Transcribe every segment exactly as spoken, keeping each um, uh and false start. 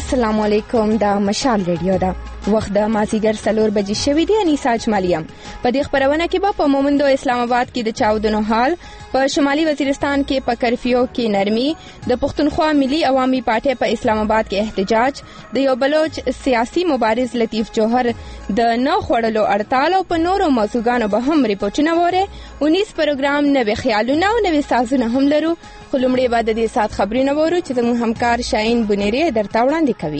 السلام علیکم. دا مشال ریډیو ده. وخت د مازیګر څلور بجې شوي دي. انیسا اجمالیم په دې خبرونه کې به په مومندو اسلام آباد کې د چاودنو حال، په شمالي وزیرستان کې په کرفیو کې نرمي، د پښتونخوا ملي عوامي پارټي په اسلام آباد کې احتجاج، د یو بلوچ سیاسي مبارز لطیف جوهر د نه خوړلو اړتال او په نورو موضوعګانو به هم ریپورټونه وره. انیس پروګرام نوې خیالونه او نوې سازونه هم لرو. خو لومړی به د دې سات خبرونه وورو چې زموږ همکار شاهین بنيري درته وړاندې کوي.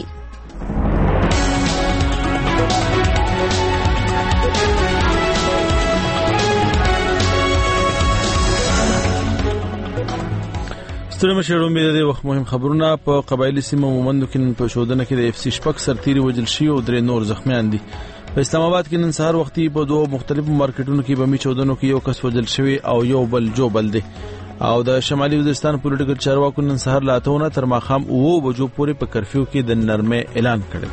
ستړي مشرو مې د وخت مهم خبرونه. په قبایلی سیمه مومندو کې په شودنه کې د اف سی شپږ سرتيري وجل شي او درې نور زخمیان دي. په اسلام آباد کې نن سهار وختي په دوه مختلفو مارکیټونو کې بمي چودنو کې یو کس وجل شوی او یو بل جو بل دي. او د شمالي وزیرستان پولیټیکل چارواکو نن سهار لاتونه تر ماخام اوو بجو پورې په کرفیو کې د نرمه اعلان کړی.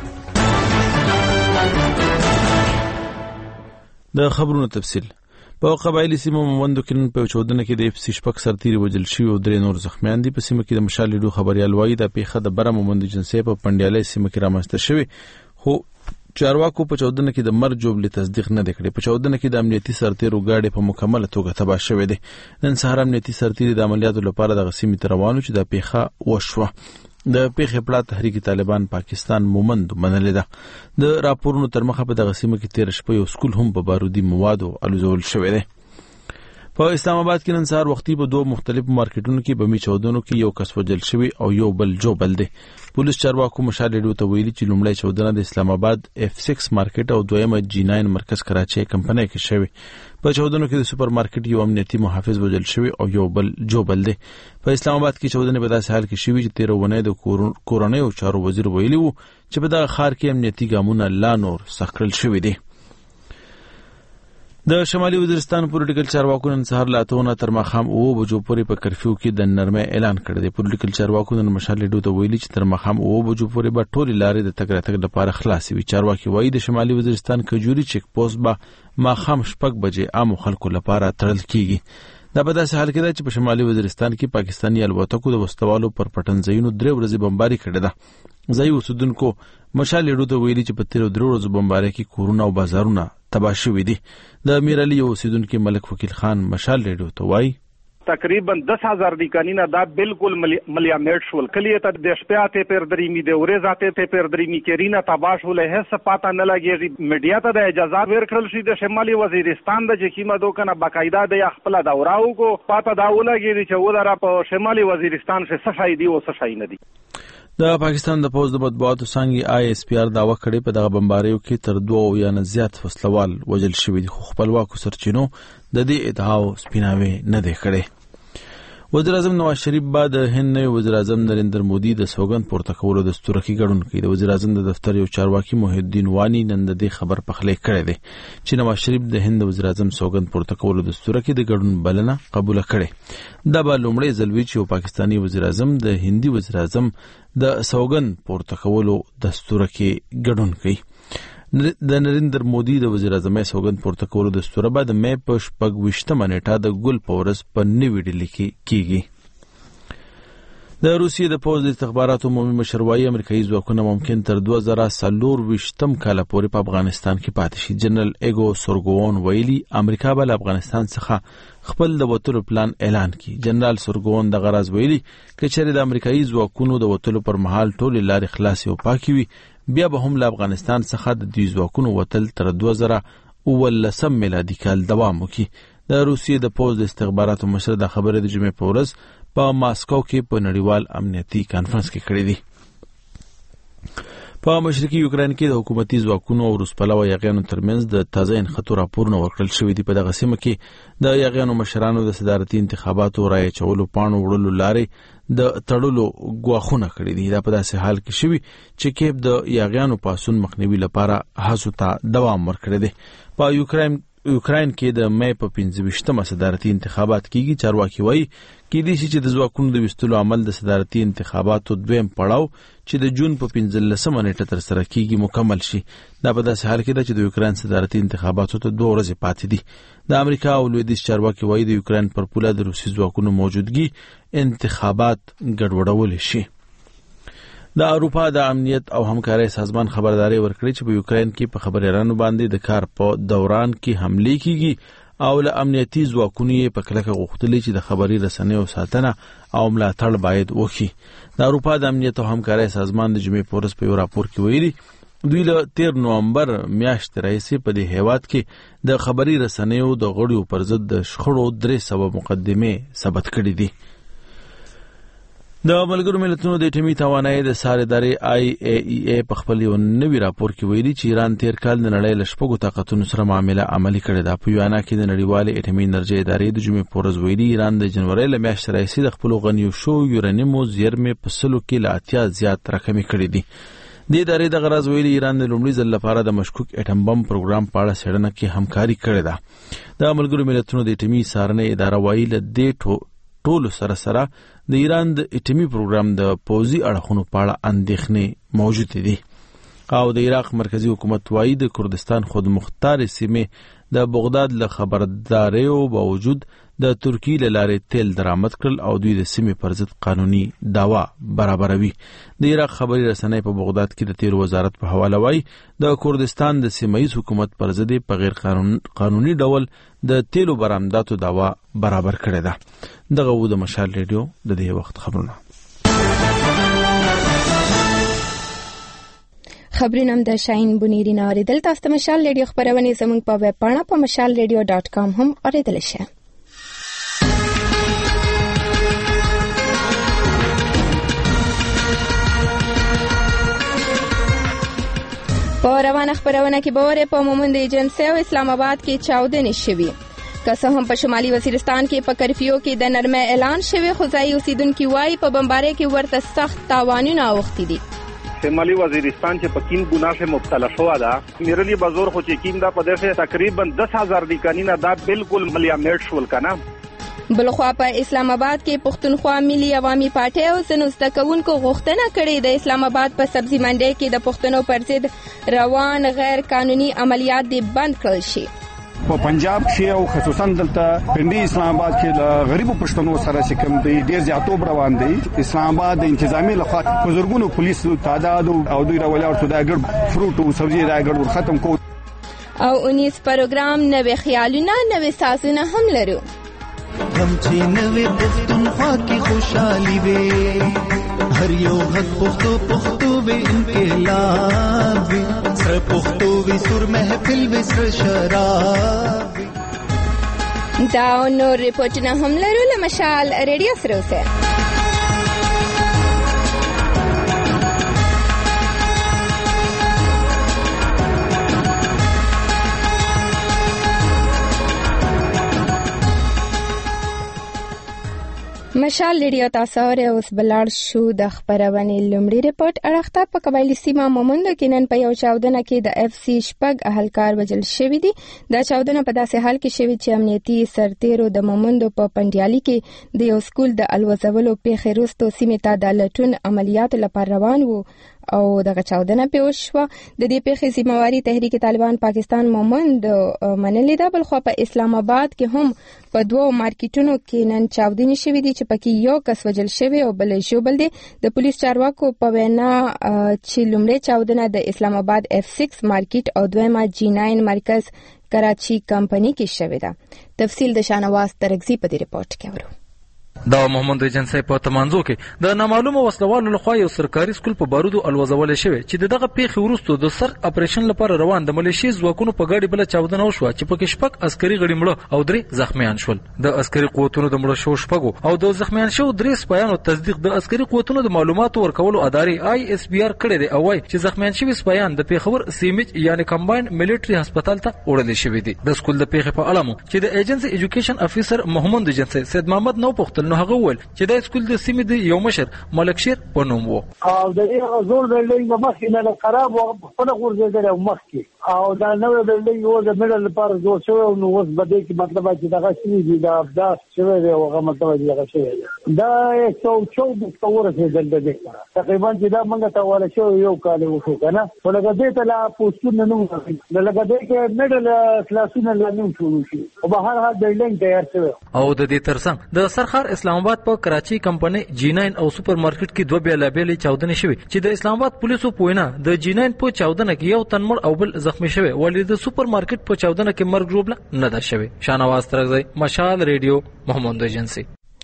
د خبرونو تفصیل. په قبایلی سیمه مومندو کې په چودنه کې د اف سی شپږ سرتيري وجل شي او درې نور زخمیان دي. په سیمه کې د مشال لیډو خبريال وایي د پیښه د بره مومندو جنسي په پندیالي سیمه کې رامنځته شوی، خو چارواکو په چودنه کې د مرګ جوړ تصدیق نه کړي. په چودنه کې د امنیتي سرتیرو گاډي په مکمل توګه تباه شوې دي. نن سهار امنیتي سرتیري د عملیاتو لپاره د غسیمې تروانو چې د پیښه وشوه. د پیښې پړه تحریک طالبان پاکستان مومند منلې ده. د راپورونو تر مخه په د غسیمه کې تیر شپه یو سکول هم په بارودي موادو الوزول شوی دی. په اسلام آباد کې نن سهار وختي په دوه مختلفو مارکیټونو کې بمي چودنو کې یو کس وجل شوی او یو بل جو بل دی. پولیس چارواکو مشال لیډو ته ویلي چې لومړی چودنه د اسلام آباد اف سکس مارکیټ او دویمه جی ناین مرکز کراچي کمپنۍ کې شوی. په چودنو کې د سوپر مارکیټ یو امنیتي محافظ وجل شوی او یو بل جو بل دی. په اسلام آباد کې چودنه په داسې حال کې شوی چې تیر ونه د کورونې او چارو وزیر ویلي وو چې په دغه ښار کې امنیتي ګامونه لا نور سخت کړل شوی دي. د شمالي وزیرستان پولیټیکل چارواکو نن سهار لاتونه تر ماخام اوو بجو پورې په کرفیو کې د نرمه اعلان کړی دی. پولیټیکل چارواکو نن مشال لیډو ته ویلي چې تر ماخام اوو بجو پورې به ټولې لارې د تګ راتګ لپاره خلاصې وي. چارواکي وایي د شمالي وزیرستان کجوري چیک پوسټ به ماخام شپږ بجې عام خلکو لپاره تړل کیږي. دا په داسې حال کې ده چې په شمالي وزیرستان کې پاکستاني الوتکو د وسوالو پر پټنځایونو درې ورځې بمباري کړې ده. ځایي اوسیدونکو مشال لیډو ته ویلي چې په تیرو درې ورځو بمباري کې کورونه او بازارونه تباه شوي دي. د امیر علي اوسیدونکو ملک وکیل خان مشال لیډو ته وایي تقریبا دس هزار دی کانینا دا بالکل ملیامېټ شول. کلیه ته د شپاته پر دریمی د ورځاته ته پر دریمی کرینا تباش ول هیڅ پاتا نه لګیږي. میډیا ته د اجازه ورکړل شي د شمالي وزیرستان د جکیما دوکنه باقاعده د خپل دوراو کو پاتا دا ولګیږي چې ولر په شمالي وزیرستان څخه صفای دی او صفای نه دی. د پاکستان د پوز د مطبوعاتو څنګه آی اس پی آر داوا کړی په دغه بمباریو کې تر دوه یا نه زیات وسلوال وجل شوی دي، خو خپلواکو سرچینو د دې ادعاو سپیناوي نه دی کړی. وزیر اعظم نواز شریف بعد د هند نوی وزیر اعظم نریندر مودي د سوګند پورته کولو دستور کې ګډون کړي. د وزیر اعظم د دفتر یو چارواکي محی الدین وانی نن د دې خبر پخلی کړی دی چې نواز شریف د هند وزیر اعظم سوګند پورته کولو دستور کې د ګډون بلنه قبول کړي. دا به لومړی ځل وي چې یو پاکستانی وزیر اعظم د هندي وزیر اعظم د سوګند پورته کولو دستور کې ګډون کوي. د نریندر مودي د وزیر اعظم سوګند پورته کولو دستور به د مې په شپږ ویشتمه نیټه د ګل په ورځ په نوې ډیلي کې کیږي. د روسیې د پوز د استخباراتو عمومي مشر وايي امریکایي ځواکونه ممکن تر دوه زره څلور ویشتم کال پورې په افغانستان کې پاتې شي. جنرال ایګو سورګوون ویلي امریکا به له افغانستان څخه خپل د وټلو پلان اعلان کړي. جنرال سورګوون د غرض ویلي چې چېرې د امریکایي ځواکونو د وټلو پر مهال ټول لارې خلاصې او پاکي وي، بیا به هم له افغانستان څخه د دوی ځواکونو وتل تر دوه زره اوولسم میلادي کال دوام وکړي. د روسیې د پوز د استخباراتو مشر د خبرې د جمعې په ورځ په ماسکو کې په نړیوال امنیتي کانفرنس کې کړی دی. په مشرقي یوکرين کې د حکومتي ځواکونو او روسپلوه یاغیانو ترمنځ د تازه انخطو راپورونه ورکړل شوي دي. په دغه سیمه کې د یاغیانو مشرانو د صدارتي انتخاباتو رایې چولو پاڼو وړلو لارې د تړلو غواخونه کړې دي. دا په داسې حال کې شوي چې کیب د یاغیانو پاسون مخنیوي لپاره هڅو ته دوام ورکړی دی. په یوکرين یوکرين کې د مې په پنځه ویشتمه صدارتي انتخابات کیږي. چارواکي وایي کېدای شي چې د ځواکونو د وستلو عمل د صدارتي انتخاباتو دویم پړاو چې د جون په پنځلسمه نیټه تر سره کیږي مکمل شي. دا په داسې حال کې ده چې د یوکرين صدارتي انتخاباتو ته دوه ورځې پاتې دي. د امریکا او لویدیځ چارواکي وایي د یوکرين پر پوله د روسي ځواکونو موجودګي انتخابات ګډوډول شي. د اروپا د امنیت او همکارۍ سازمان خبرداري ورکړي چې په یوکرين کې په خبريالانو باندې د کار په دوران کې حمله کیږي او له امنیتي ځواکونو په کلکه غوښتلې چې د خبري رسنیو ساتنه او ملاتړ باید وکړي. د اروپا د امنیت او همکارۍ سازمان د جمعې پورس په یو راپور کې ویلي دوی له تیر نومبر میاشتې راهیسې په دې هیواد کې د خبري رسنیو د غړیو پر ضد د شخړو درې سوه مقدمې ثبت کړي دي. د ملګرو ملتونو د اټومي توانایي د سارې ادارې آی ای ای ای په خپل یو نوي راپور کې ویلي چې ایران تیر کال د نړۍ له شپږو طاقتونو سره معامله عملي کړې ده. په یوانا کې د نړیوالې اټومي انرژي ادارې د جمعې پورز ویلي ایران د جنوري له میاشتې راهیسې د خپل غنیو شو یورانیمو زیرمې په سلو کې له اتیا زیات راکمې کړې دي. د ادارې د غرض ویلي ایران د لومړي ځل لپاره د مشکوک اټم بم پروګرام په اړه څېړنه کې همکاري کړې ده. د ملګرو ملتونو د اټومي څارنې اداره وایي له دې ټولو سره سره د ایران د اټومي پروګرام د پوځي اړخونو په اړه اندېښنې موجود دي او د عراق مرکزی حکومت وایي د کردستان خودمختار سیمې د بغداد له خبرداریو باوجود د ترکیې له لارې تیل درآمد کړل او دوی د سیمې پر ضد قانوني داوا برابروي. د عراق خبري رسنۍ په بغداد کې د تیل وزارت په حواله وایي د کردستان د سیمایي حکومت پر ضد په غیر قانوني ډول د تیلو برآمداتو داوا برابر کړې ده. دغه و د مشال ریډیو د دې وخت خبرونه. خبرونه د شاهین بنيري نه اوریدل. تاسو ته مشال ریډیو خبرونه زموږ په ویب پاڼه په مشال ریډیو ډاټ کام هم اوریدل شئ. په روانه خبرونه کې باور په مومند ایجنسی او اسلام آباد کې چاودنې شوي. که څه هم په شمالي وزیرستان کې په کرفیو کې د نرمۍ اعلان شوی خو ځایي اوسیدونکي وایي په بمبارۍ کې ورته سخت تاوانونه اوښتي دي. شمالي وزیرستان چې په کین ګناه سے مبتلا شوه ده میرلی بازور خو چې کین دا په دغه تقریبا دس هزار دی کانینا دا بالکل ملیامټ شول کنه. بلخوا په اسلام آباد کې پښتونخوا ملي عوامي پارټي او ځینو زده کوونکو غوښتنه کړې د اسلام آباد په سبزي منډۍ کې د پښتنو پر ضد روان غیر قانوني عملیات دې بند کړل شي. په پنجاب کې او خصوصا دلته پنډي اسلام آباد کې د غریبو پښتنو سره چې کوم دی ډیر زیاتوب روان دی. اسلام آباد د انتظامی لخوا بزرګونو پولیسو تعداد او دوی راولي او د اګړ فروټ او سبزي راګړ ختم کو او انیس پروګرام نوې خیالونه نوې سازونه هم لرو. هم چې نوې پښتونخوا کې خوشحالي وي هر یو غږ پښتو پښتو وي انقلاب وي سره پښتو وي سور محفل وي سره شراب دا نور ریپورټونه هم لرو. له مشال ریډیو سره اوسئ. مشال ریډیو تاسو اوره اوس بلار شو د خبرونې لومړی ریپورت اړخته په قبایلی سیمه مومند کې نن په یو چاودنه کې د اف سی شپږ اهلکار وژل شوی دي. دا چاودنه په داسې حال کې شوی چې امنیتي سرتیرو د مومند په پنډیالي کې د یو سکول د الوزولو پیښې وروسته سیمې ته د لټون عملیاتو لپاره روان وو او دغه چاودنه په وشوه. د دې پیښې ذمہواری تحریک طالبان پاکستان مومند منلې ده. بل خو په اسلام آباد کې هم په دوو مارکیټونو کې نن چاودنې شوې دي چې پکې یو کس وژل شوی او بل ژوبل دي. د پولیس چارواکو په وینا چې لومړی چاودنه د اسلام آباد اف سکس مارکیټ او دویمه جی ناین مرکز کراچي کمپنی کې شوې ده. تفصیل د شانواز ترغزي په دې ریپورت کې ورو. دا محمد ایجنسی په تمانځو کې د نامعلومه وسلوالو لخوا یو سرکاري سکول په بارودو الوزول شوی چې دغه پیښې وروسته د سر اپریشن لپاره روان د ملیشي ځواکونو په ګاډي بل چاودنه وشوه چې پکې شپږ عسکري غړي مړه او درې زخمیان شول. د عسکري قوتونو د مړه شو شپږو او د زخمیان شو درې سپایانو تصدیق د عسکري قوتونو د معلوماتو ورکولو ادارې آی اس بي آر کړی دی او وايي چې زخمیان شوي سپایان د پیښور سیمج یعنی کمباین ملټري هسپتال ته وړل شوي دي. د سکول د پیښې په اړه مو چې د ایجنسی ایجوکیشن افیسر محمد ایجنسی سید محمد نو پختل نو هغه ول چې د سکول د سیمې د یو مشر ملک شیر په نوم وو او د دې زور بلډینګ مخکې نه خراب او په خپل ورځېدل مخکې او دا نوې بلډینګ یو د مډل لپاره جوړ شوی او نو اوس بده کې مطلب چې دغه شی دی دا ابداس شوی دی او هغه مطلب چې دغه شی دی دا یو چوبیس کور څه دل دی تقریبا چې دا موږ ته ولا شو یو کال وشو کنه ولګه دې ته لا پوسټونه نو لګه دې کې مډل کلاسونه لنو شروع شي او بهر هغه بلډینګ تیار شوی او د دې ترڅنګ د سرخار اسلام آباد په کراچي کمپنۍ جی ناین او سپر مارکیټ کې دوه بیلابېلې چاودنې شوې چې د اسلام آباد پولیسو په وینا د جی ناین په چاودنه کې یو تن مړ او بل زخمی شوی، ولې د سپر مارکیټ په چاودنه کې مرګ ژوبله نه ده شوې. شاهنواز ترغزی، مشال ریډیو، مومند ایجنسی.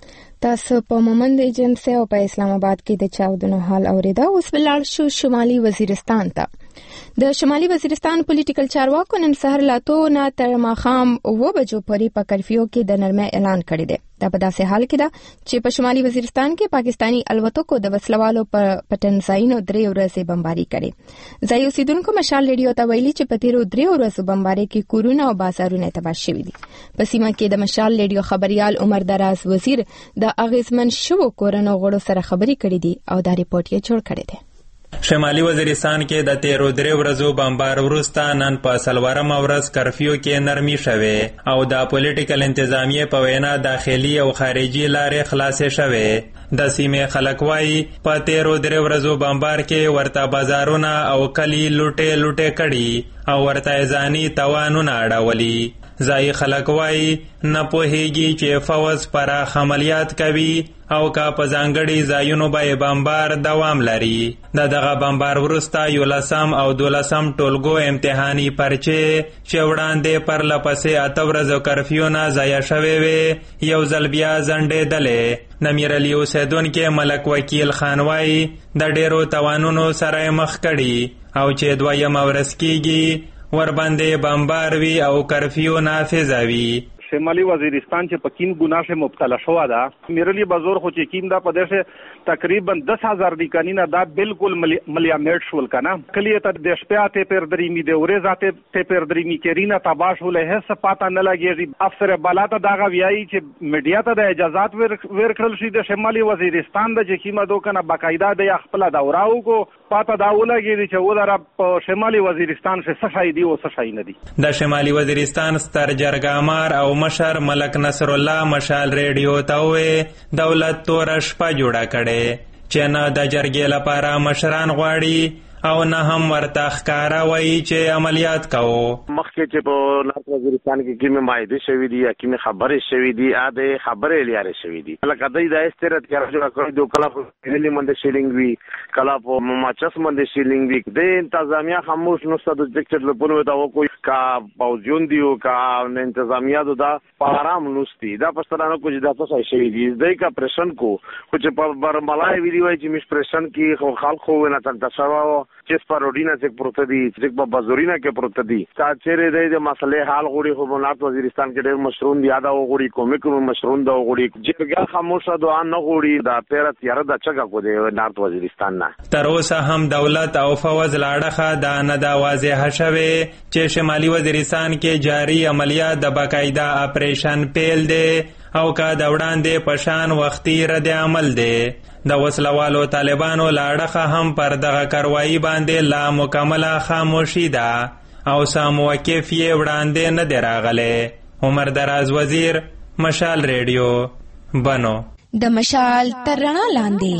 تاسو په مومند ایجنسی او په اسلام آباد کې د چاودنو حال اوریدا. اوس بلار شو شمالي وزیرستان ته. د شمالي وزیرستان پولیټیکل چارواکو نن سهار لا تو نه تر ماښام اوه بجو پورې په کرفیو کې د نرمۍ اعلان کړی دی. دا په داسې حال کې ده چې په شمالي وزیرستان کې پاکستانی الوتکو د وسلوالو په پټنځایونو درې ورځې بمباري کړې. ځای اوسیدونکو مشال ریډیو ته ویلي چې په تیرو درې ورځو بمباري کې کورونه او بازارونه تباه شوي دي. په سیمه کې د مشال ریډیو خبريال عمر دراز وزیر د اغیزمن شوو کورونو غړو سره خبري کړې دي او دا ریپورت یې جوړ کړی دی. شمالي وزیرستان کې د تیرو درې ورځو بمبار وروسته نن په څلورم ورځ کرفیو کې نرمي شوې او د پولیټیکل انتظامیې په وینا داخلي او خارجي لارې خلاصې شوې. د سیمې خلک وایي په تیرو درې ورځو بمبار کې ورته بازارونه او کلي لوټې لوټې کړي او ورته ځاني توانونه اړولي. ځای خلک وایي نه پوهیږي چې فوز پراخ عملیات کوي او کا په ځانګړي ځایونو باندې بمبار دوام لري. د دغه بمبار وروسته یولسم او دولسم ټولګو امتحاني پرچې چې وړاندې پرلپسې اته ورځو کرفیو نه ضایع شوې وې یو ځل بیا ځنډېدلې. نمیر علي اوسیدونکي ملک وکیل خان وایي د ډېرو توانونو سره مخ کړي او چې دویمه ورځ کېږي ورباندې بمبار وي او کرفیو نافذ وي. شمالي وزیرستان چې په کیم ګناه شه مبتلا شو ده میرلی بازور خو چې کیم دا په دشه تقریبا دس هزار دی کنینا دا بالکل ملیامېټ شول کنه کلیه ته د شپاته پر دریمی د اورې ذاته ته پر دریمی کرینا تباش ولې هڅ پاته نه لګي. افسر بالاته دا غویایي چې میډیا ته د اجازهات ورکړل شي د شمالي وزیرستان د جکیما دوکنه باقاعده د خپل دوراو کو پاته دا ولګي چې ولر په شمالي وزیرستان څخه څه شي دی او څه شي نه دي. د شمالي وزیرستان ستر جرګامار او مشر ملک نصر الله مشال ریډیو ته وې دولت تور شپه جوړه کړي چې نه د جرګې لپاره مشران غواړي او نه هم ورته ښکاره وایي چې عملیات کوو. مخکې چې په نارت وزیرستان کې کومې معاهدې شوي دي یا کومې خبرې شوي دي ا د خبرې لیارې شوي دي لکه دوی د استرات کې راځي کړي دوه کلا په دلی منده شیلینګ وی کلا په ماچس منده شیلینګ وی د انتظامیه خاموش نو ستاسو ډیکټر له پونه دا کوئی کا پاوجون دیو کا انتظامیه دا پارام نوستي دا پښتنه کو چې دا څه شي دي دای کا پرشن کو چې په برملای ویډیو چې مش پرشن کې خلک خو نه تل تاسو چې سپاروډینا چې پروت دي چې په بازورینا کې پروت دي تا چیرې د مسلې حال غوړي خو بنات وزیرستان کې ډېر مشرون دی ادا غوړي کومې کوم مشرون دا غوړي چې خاموشه دعا نه غوړي دا پیرت یاره د چګه کو دی نارت وزیرستان نه. تر اوسه هم دولت او فوز لاړه دا نه دا واضح شوه چې شمالي وزیرستان کې جاری عملیات د باقاعده اپریشن پیل دی او کا د وړاندې پشان وختي رد عمل دی. د وسلوالو طالبانو لاړه هم پر دغه کاروایی باندې لا مکمله خاموشي ده او ساموقف یې وړاندې نه دی راغلی. عمر دراز وزیر، مشال ریډیو، بنو. د مشال تر رڼا لاندې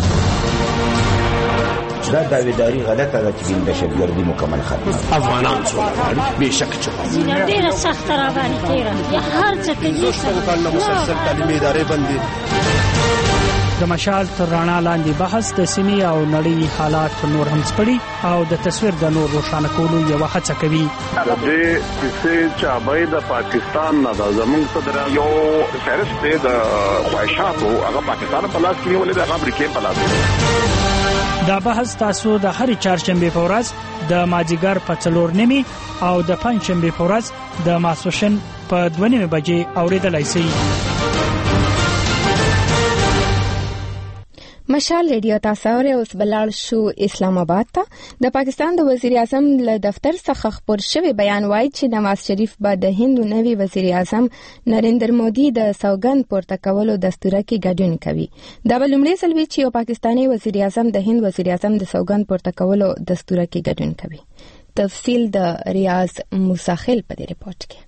دا داویداری غلطه ده چې دهشتګردي مکمل ختمه افغانان څو غواړي بېشکه چې ډېره سخته راغلې تېره هر څه کوي کال مسلسل تعلیمي ادارې بندي. د مشال تر رڼا لاندې بحث د سیمې او نړۍ حالات نور هم سپړي او د تصویر د نور روښانه کولو یو هڅه کوي. د دې چې چابای د پاکستان نه د زمونږ صدر یو فهرست دی د خواهشاتو هغه پاکستان په لاس کې ولې د امریکا په لاس. دا بحث تاسو د هرې چهارشنبه په ورځ د مازیګر په څلور نیمې او د پنځشنبه په ورځ د ماسوشن په دوه نیمې بجې اوریدلای شئ. مشال ریډیو تاسو اوس بلال شو اسلام آباد ته. د پاکستان د وزیر اعظم له دفتر څخه خبر شوی بیان وایي چې نواز شریف به د هند نوي وزیر اعظم نریندر مودي د سوګند پورته کولو دستور کې ګډون کوي. دا بلومړی ځل وی چې یو پاکستانی وزیر اعظم د هند وزیر اعظم د سوګند پورته کولو دستور کې ګډون کوي. تفصیل د ریاض موساخل په دې ریپورت کې.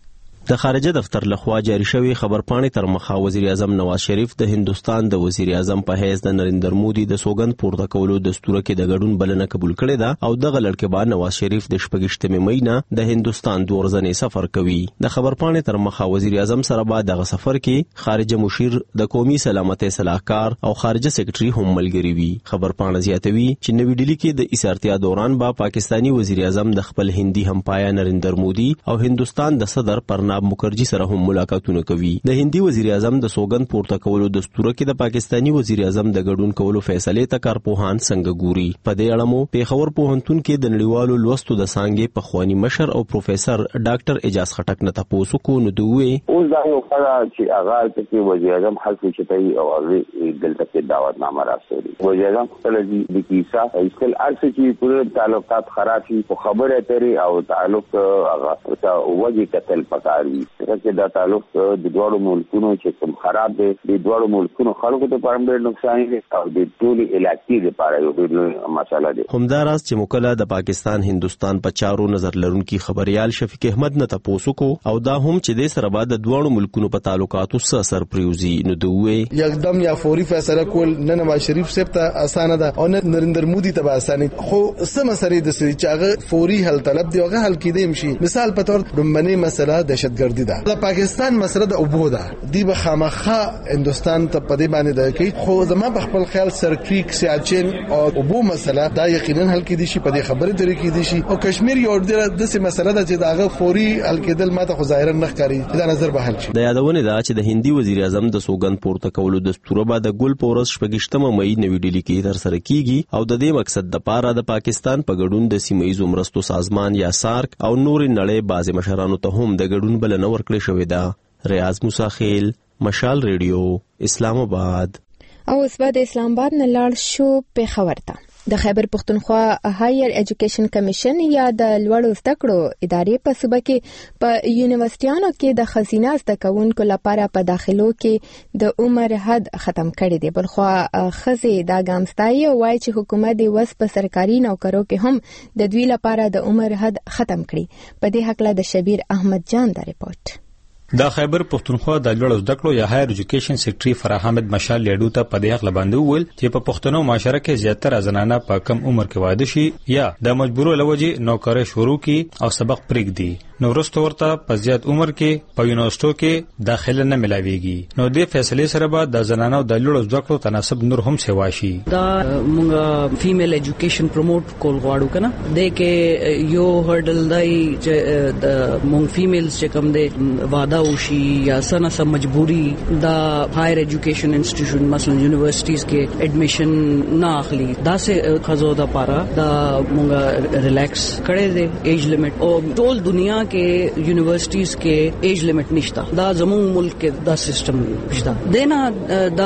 د خارجه دفتر لخوا جاری شوی خبرپاڼې تر مخه وزیر اعظم نواز شریف د هندستان د وزیر اعظم په حیث د نریندر مودي د سوګند پورته کولو دستور کې د ګډون بلنه قبول کړې ده او دغه لړکبا نواز شریف د شپږشتمې مئی نه د هندستان دوه ورځې سفر کوي. د خبرپاڼې تر مخه وزیر اعظم سره به دغه سفر کې خارجه مشیر د قومي سلامتۍ صلاحکار او خارجه سیکریټري هم ملګری وي. خبرپاڼه زیاتوي چې نوې ډیلی کې د ایسارتیا دوران به پاکستانی وزیر اعظم د خپل هندي همپایا نریندر مودي او هندستان د صدر پرناب مکرجي سره هم ملاقاتونه کوي. د هندي وزیر اعظم د سوګند پورته کولو دستور کې د پاکستانی وزیر اعظم د ګډون کولو فیصله ته کارپوهان څنګه ګوري. په دې اړه مو پیښور پوهنتون کې د نړیوالو لوستو د څانګې پخوانی مشر او پروفیسور ډاکټر اجاز خټک نه تاسو کو نو دوی اوس دا یو خبره چې هغه چې وزیر اعظم حل شي او هغه دلته کې دعوتنامه راځي. وزیر اعظم خپل د کیسه ایستل ارڅ چې پوره تعلقات خراب شي په خبره ترې او تعلق هغه او وجه قتل پکاري چې دا تعلق د دوړو ملکونو چې کوم خراب دي د دوړو ملکونو خلکو ته پرم ډېر نقصان دي او د ټولي علاقې لپاره یو ډېر مسله ده. همداراز چې مکله د پاکستان هندستان په چارو نظر لرونکي خبريال شفیق احمد نه تاسو کو او دا هم چې د سره بعد د دوړو ملکونو په تعلقاتو سره اثر پریوزي نو دوی یکدم یا فوري فیصله کول نه نواز شریف صاحب ته اسانه ده او نه نریندر مودي ته اسانه خو سم سره د سړي چې هغه فوري حل طلب دی هغه حل کیدې شي. مثال په تور رومبني مسله دهشتګردي ده. د پاکستان مسله د اوبو ده دی به خامخا هندستان ته پدې باندې ده کې خو زما په خپل خیال سرکریک سیاچن او اوبو مسله دا یقینا حل کیدی شي په دې خبره ترې کیدی شي او کشمیر یو د څه مسله ده چې داغه فوري حل کېدل ماته خو ظاهرا نه ښکاري دا نظر به حل شي. د یادونه ده چې د هندي وزیر اعظم د سوګند پورته کولو دستور به د ګل پورس شپږشتمه مئی نوې ډیلی کې تر سره کیږي او د دې مقصد د پاره د پاکستان په ګډون د سیمه ایزو مرستو سازمان یا سارک او نور نړۍ بعض مشرانو ته هم د ګډون بلنه ورکړې شوې ده. ریاض موسی خیل، مشال ریډیو، اسلام آباد. او اوس بعد اسلام آباد نه لاړ شو پیښور ته. د خیبر پختونخوا هایر ایجوکیشن کمیشن یا د لوړو زده کړو ادارې په صوبه کې په یونیورسيټانو کې د خزینه زده کوونکو لپاره په داخلو کې د عمر حد ختم کړی دی. بلخوا خزې دا ګامستای او وايي چې حکومت د وس په سرکاري نوکرو کې هم د دوی لپاره د عمر حد ختم کړي. په دې حق له د شبیر احمد جان دا ریپورت. د خیبر پختونخوا د لوړو زده کړو یا هایر ایجوکیشن سیکریټری فرح احمد مشال لیډو ته په دې حق باندې وویل چې په پښتنو معاشره کې زیاتره زنانه په کم عمر کې واده شي یا د مجبورو لوجې نوکری شروع کی او سبق پرېږدي نو ورسته ورته په زیات عمر کې په یونیورسيټو کې داخله نه ملاويږي. نو دې فیصله سره به د زنانو د لوړو زده کړو تناسب نور هم سیوا شي. دا موږ فیمیل ایجوکیشن پروموټ کول غواړو کنه د کې یو هرډل دی چې د موږ فیمیلز چې کوم دی واده وشي یا سنه سم مجبوری دا هایر ایجوکیشن انسټیټیوشن مثلا یونیورسيټیز کې اډمیشن نه اخلي دا سه خزو دا پارا دا موږ ریلیکس کړی دی ایج لیمټ او ټول دنیا کې یونیورسيټیز کې ایج لیمټ نشته. دا زموږ ملک کې دا سیستم نشته. دینا دا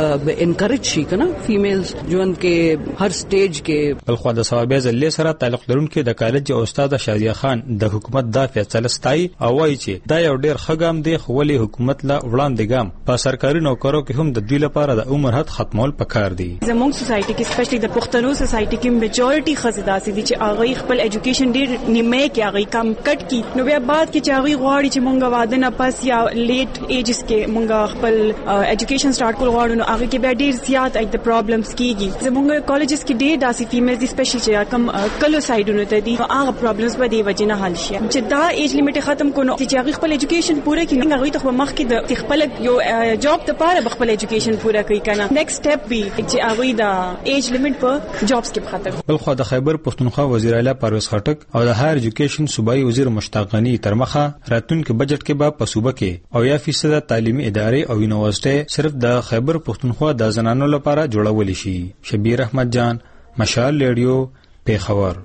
انکریج شي کنه فیمیلز ژوند کې هر سټیج کې. بلخو د ثوابه ځلې سره تعلق لرونکو د کالج استاد شادیه خان د حکومت دا فیصله ستای او وایي چې دا یو ډیر خګام دی خو ولې حکومت لا وړاندې ګام په سرکاري نوکرو کې هم د دوی لپاره د عمر حد ختمول پکار دی. زموږ سوسايټي کې سپیشلی د پښتنو سوسايټي کې میجورټي خزیدا سي دي چې هغه خپل ایجوکیشن ډیر نیمه کې هغه کم کټ کی نو بیا بعد کې چې هغه غواړي چې مونږه واده نه پس یا لیټ ایجز کې مونږه خپل ایجوکیشن سٹارټ کول غواړو نو هغه کې بیا ډیر زیات ایت د پرابلمز کیږي. زموږ کالجز کې ډیر داسې فیمیلز سپیشلی چې کم کلو سایډونو ته دي هغه پرابلمز به دی وجه نه حل شي چې دا ایج لیمټ ختم کونو چې هغه خپل ایجوکیشن پوره کړي هغه ته مخ کې د خپل یو جاب ته پاره خپل ایجوکیشن پوره کوي کنه نیکسٹ سټپ وی چې هغه دا ایج لیمټ په جابز کې ختم. بلخو د خیبر پختونخوا وزیر اعلی پرویز خټک او د هایر ایجوکیشن صوبایي وزیر مشتاق غنی تر مخه راتلونکي بجټ کې به په صوبه کې او یا فیصد تعلیمي ادارې او یونیورسيټي صرف د خیبر پختونخوا د زنانو لپاره جوړول شي. شبیر احمد جان، مشال ریډیو، پیښور.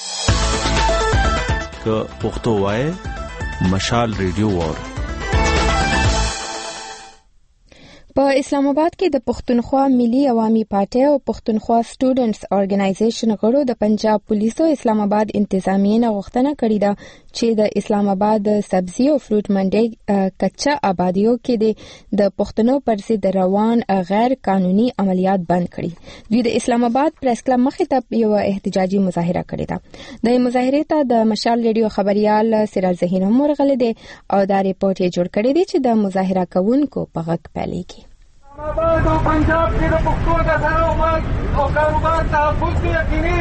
که پښتو وای مشال ریډیو ور په اسلام آباد کې د پښتونخوا ملي عوامي پارټي او پښتونخوا سټوډنټس ارګنایزیشن غړو د پنجاب پولیسو اسلام آباد انتظامیې نه غوښتنه کړې ده چې د اسلام آباد سبزی او فروټ منډي کچا آبادیو کې د پښتنو پر ضد روان غیر قانوني عملیات بند کړي. دوی د اسلام آباد پریس کلب مخې ته یو احتجاجي مظاهره کړې ده. د مظاهرې ته د مشال ریډیو خبريال سراج زهیر هم ورغلي دي او دا ریپورت یې جوړ کړی دی چې د مظاهره کوونکو په غږ پیلېږي. آباد او پنجاب کې د پښتو د کاروبار او کاروبار تحفظ یقیني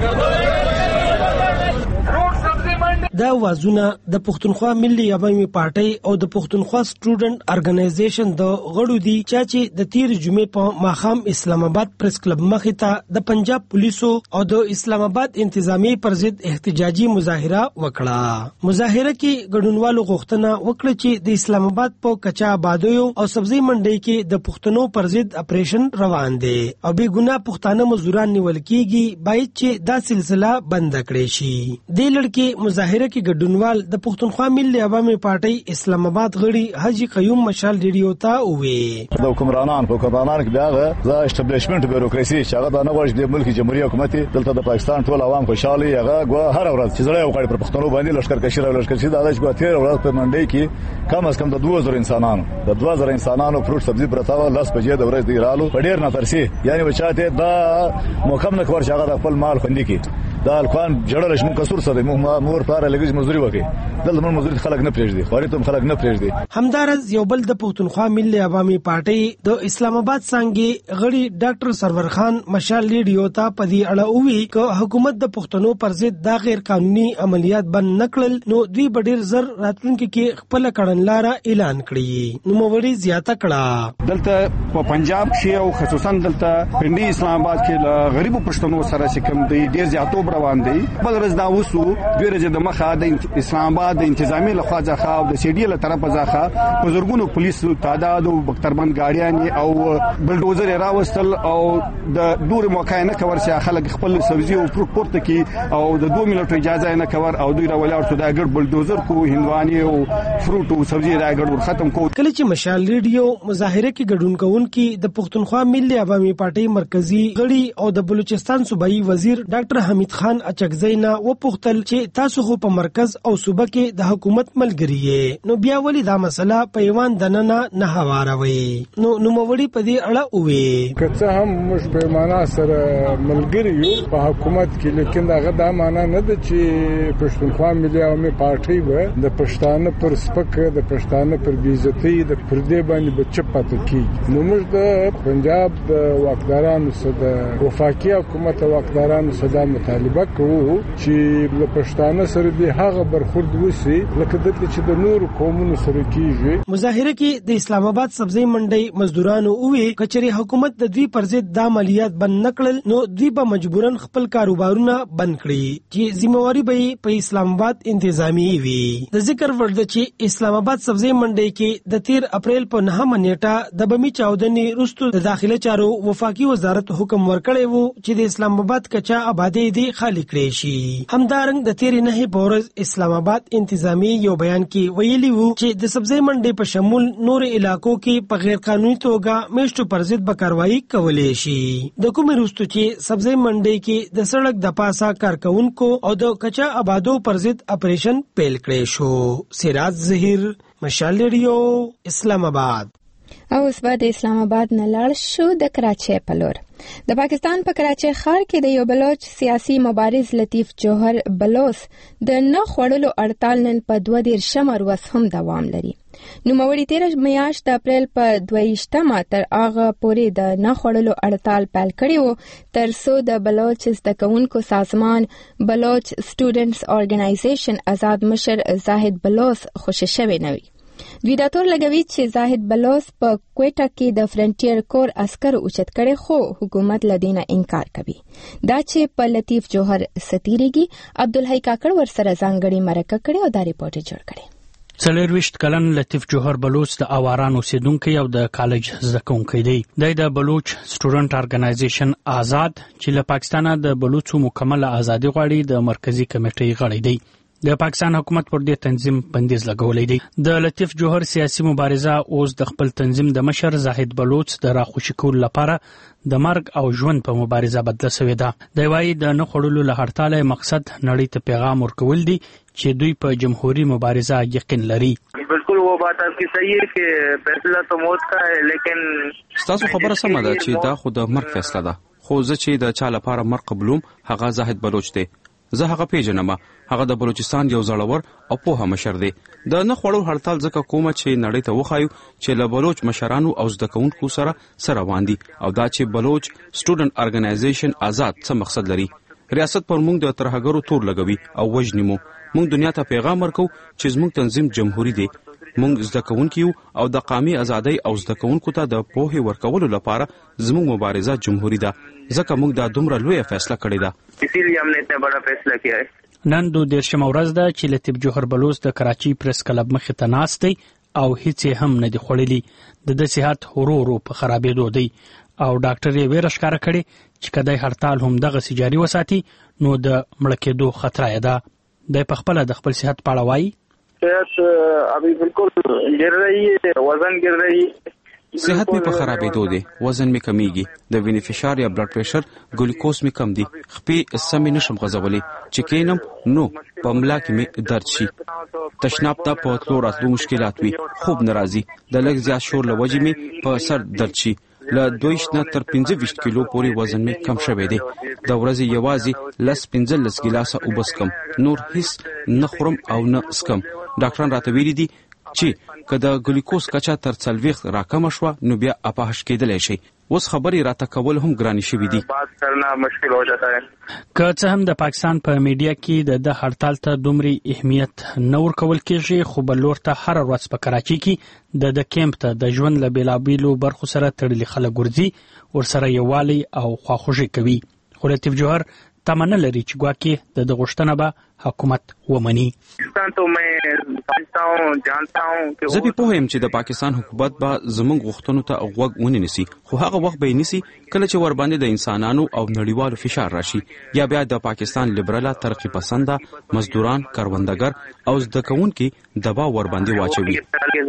دا وازونه د پښتونخوا ملي عوامي پارټي او د پښتونخوا سټوډنټ ارګنایزیشن د غړو دي چې د تیر جمعې په ماخام اسلام آباد پریس کلب مخې ته د پنجاب پولیسو او د اسلام آباد انتظامیې پر ضد احتجاجي مظاهره وکړه. مظاهره کې ګډونوالو غوښتنه وکړه چې د اسلام آباد په کچا آبادیو او سبزی منډي کې د پښتنو پر ضد اپریشن روان دي او بے ګناه پښتانه مزدوران نیول کیږي باید چې دا سلسله بند کړي شي. د لړکې مظاهره کې ګډونوال د پښتونخوا ملي عوامي پارټي اسلام آباد غړي حاجی قیوم مشال ریډیو ته وې د حکمرانان په حکمرانان کې داغه د اسټابلیشمنت بیوروکراسي چې هغه د نوښت د ملک جمهوریت حکومت دلته د پاکستان ټول عوام خوشاله هغه غو هر ورځ چې زړه وکړي پر پښتنو باندې لشکر کشي را لشکر کشي د اړه چې تیر ورځ په منډي کې کم از کم د دوه زره انسانانو د دوه زره انسانانو فروټ سبزی برتاوه لاس بجې د ورځ دی رالو په ډیر نه ترسي یعنی بچاته دا محکم نه کور چې هغه خپل مال خوندي کی دا الکوان جړل شمو کسور سره مور پاره لګیز مزدوري وکي دلته مون مزدوري خلک نه پریږدي خوري ته خلک نه پریږدي. همدارز یو بل د پښتونخوا ملي عوامي پارټي د اسلام آباد څنګه غړي ډاکټر سرور خان مشال ریډیو ته پدې اړه وی ک حکومت د پښتنو پر ضد د غیر قانوني عملیات بند نکړل نو دوی بډیر زر راتلونکو کې خپل کړنلاره اعلان کړی. نو موري زیاته کړه دلته په پنجاب کې او خصوصا دلته پنډي اسلام آباد کې غریبو پښتنو سره سکم دی ډیر زیاتو روان دي. بل ورځ دا وسو دوی رجه د مخه د اسلام آباد د انتظامی لخوا ځخه او د سی ډي له طرفه ځخه بزرګونو پولیس تعداد او بختربند گاډیان او بلډوزر راوستل او د دور موقع نه کور چې خلک خپل سبزی او فروټ پورته کی او د دوه منټو اجازه نه کور او دوی راولار ته دا ګډ بلډوزر کو هندواني او فروټ او سبزی دا ګډ ختم کو. کله چې مشال ریډیو مظاهره کې ګډون کوونکي د پښتونخوا ملي عوامي پارټي مرکزی غړي او د بلوچستان صوبایي وزیر ډاکټر حمید خان اچکزینا و پختل چې تاسو خو په مرکز او صوبه کې د حکومت ملګری یې نو بیا ولې دا مسله په ایوان دننه نه هواروي. نو نو موري په دې اړه وې کڅه هم مش په معنا سره ملګری یو په حکومت کې لیکن دا غدا معنا نه ده چې پښتونخوا ملي عوامي پارټي و د پښتانه پر سپک د پښتانه پر بیزتی د پردې باندې بچپاته کی. نو موږ د پنجاب د واکدارانو سره د وفاقي حکومت واکدارانو سره مطالبه کوو چې له پښتانه سره به هغه برخورد وسی لکه دلته چې د نور قومونو سره کیږي. مظاهره کې د اسلام آباد سبزی منډي مزدورانو وی کچري حکومت د دوی پر ضد د عملیات بند نکړل نو دوی به مجبورن خپل کاروبارونه بند کړي چې ذمہواری به په اسلام آباد انتظامی وي. د ذکر ورده چې اسلام آباد سبزی منډي کې د تیر اپریل په نهمه نیټه د بمی چاودنې وروسته د داخله چارو وفاقي وزارت حکم ورکړی وو چې د اسلام آباد کچا آبادی دی خالی کړی شي. همدارنګ د تیر نه پورز اسلام آباد انتظامی یو بیان کې ویلي وو چې د سبزی منډي په شمول نور علاقو کې په غیر قانوني توګه میشتو پر ضد به کاروایی کولې شي. د کوم وروسته چې سبزی منډي کې د سړک د پاسا کارکونکو او د کچا آبادو پر ضد اپریشن پیل کړی شو. سراج زهیر مشال ریډیو اسلام آباد. او اوس به د اسلام آباد نه لاړ شو د کراچۍ په لور. د پاکستان په کراچۍ ښار کې د یو بلوچ سیاسي مبارز لطیف جوهر بلوس د نه خوړلو اړتال نن په دوه دیرشم ورځ هم دوام لري. نوموړي تیر میاشت د اپریل په دویشتمه تر هغه پورې د نه خوړلو اړتال پیل کړی و تر څو د بلوچ زده کوونکو سازمان بلوچ سټوډنټس ارګنایزیشن آزاد مشر زاهد بلوس خوشی شوی نه وي. دوی دا تور لګوي چې زاهد بلوس په کوټه کې د فرنټیر کور عسکر اوچت کړي خو حکومت لدینه انکار کوي. دا چې په لطیف جوهر ستیریږي عبدالحی کاکړ ورسره ځانګړي مرکه کړي او دا ریپورت جوړ کړي. څلورویشت کلن لطیف جوهر بلوچ د اواران اوسیدونکی او د کالج زده کوونکی دی. د بلوچ سټوډنټ ارګنایزیشن آزاد چې له پاکستانه د بلوچو مکمل ازادي غواړي د مرکزی کمیټې غړی دی. د پاکستان حکومت پر دې تنظیم بندیز لګولې دی. د لطیف جوهر سیاسي مبارزه اوس د خپل تنظیم د مشر زاهد بلوچ د راخوشي کولو لپاره د مرګ او ژوند په مبارزه بدله شوې ده. د وايي د نه خړلو له هړتاله مقصد نړۍ ته پیغام ورکول دي چې دوی په جمهوریت مبارزه یقین لري. بالکل وہ بات آپ کی صحیح ہے کہ فیصلہ تو موت کا ہے، لیکن تاسو خبره سمه ده چې دا خو د مرګ فیصله ده، خو زه چې د چا لپاره مرګ قبولوم هغه زاهد بلوچ دی. زه هغه پیژنم، هغه د بلوچستان یو زړور او پوهه مشر دی. د نه خوړو هړتال ځکه کومه چې نړۍ ته وخایو چې له بلوچ مشرانو او زده کوونکو سره سره روان دي او دا چې بلوچ سټوډنټ ارګنایزیشن آزاد څه مقصد لري. ریاست پر موږ د ترهګرو تور لګوي او وژني مو. موږ دنیا ته پیغام ورکو چې زموږ تنظیم جمهوریت دی. موږ زده کوونکو او د قومي ازادۍ او زده کوونکو ته د پوهې ورکولو لپاره زموږ مبارزه جمهوریت ده، ځکه موږ دا دومره لویه فیصله کړې ده. اسی هم نه بڑا فیصله کیا ہے. نن دو دیرشم ورځ ده چې لطیف جوهر بلوچ د کراچي پریس کلب مخې ته ناست دی او هیڅ هم نه دی خوړلی. د د صحت ورو ورو په خرابېدو دی او ډاکټر یې ویره ښکاره کړې چې کدی هړتال هم دغه جاري وساتي نو د مړه کېدو خطر یې ده. د پخپله د خپل صحت په اړه وایي صحت ابھی بالکل گر رہی ہے، وزن گر رہی ہے. صحت می په خرابېدو دی، وزن می کمیږي، د وینې فشار یا بلډ پریشر ګلوکوز می کم دی، خپې سمې نشم غځولی، چې کینم نو په ملا کې می درد شي، تشناب ته په تلو راتلو مشکلات وي، خوب نه راځي، د لږ زیات شور له وجې می په سر درد شي. له دویشت نه تر پنځه ویشت کیلو پورې وزن می کم شوی دی. د ورځې یوازې لس پنځلس ګیلاسه اوبه څښم، نور هیڅ نه خورم او نه څښم. ډاکټران راته ویلي دي چې که د ګلوکوز کچه تر څلوېښت راکمه شوه نو بیا اپاهش کېدلی شي. اوس خبرې راته کول هم ګرانې شوي دي. که څه هم د پاکستان په میډیا کې د د هړتال ته دومره اهمیت نه ورکول کېږي، خو بلور ته هره ورځ په کراچي کې د د کیمپ ته د ژوند له بېلابېلو برخو سره تړلي خلک ورځي، ورسره یووالی او خواخوږي کوي. خو لطیف جوهر تمه نه لري چې ګواکې د د غوښتنه به حکومت ومني. زه به پوه یم چې د پاکستان حکومت به زموږ غوښتنو ته غوږ ونه نیسي، خو هغه وخت به یې نیسي کله چې ورباندې د انسانانو او نړیوالو فشار راشي، یا بیا د پاکستان لیبراله ترقی پسنده مزدوران، کروندګر او زده کوونکي دباو ورباندې واچوي.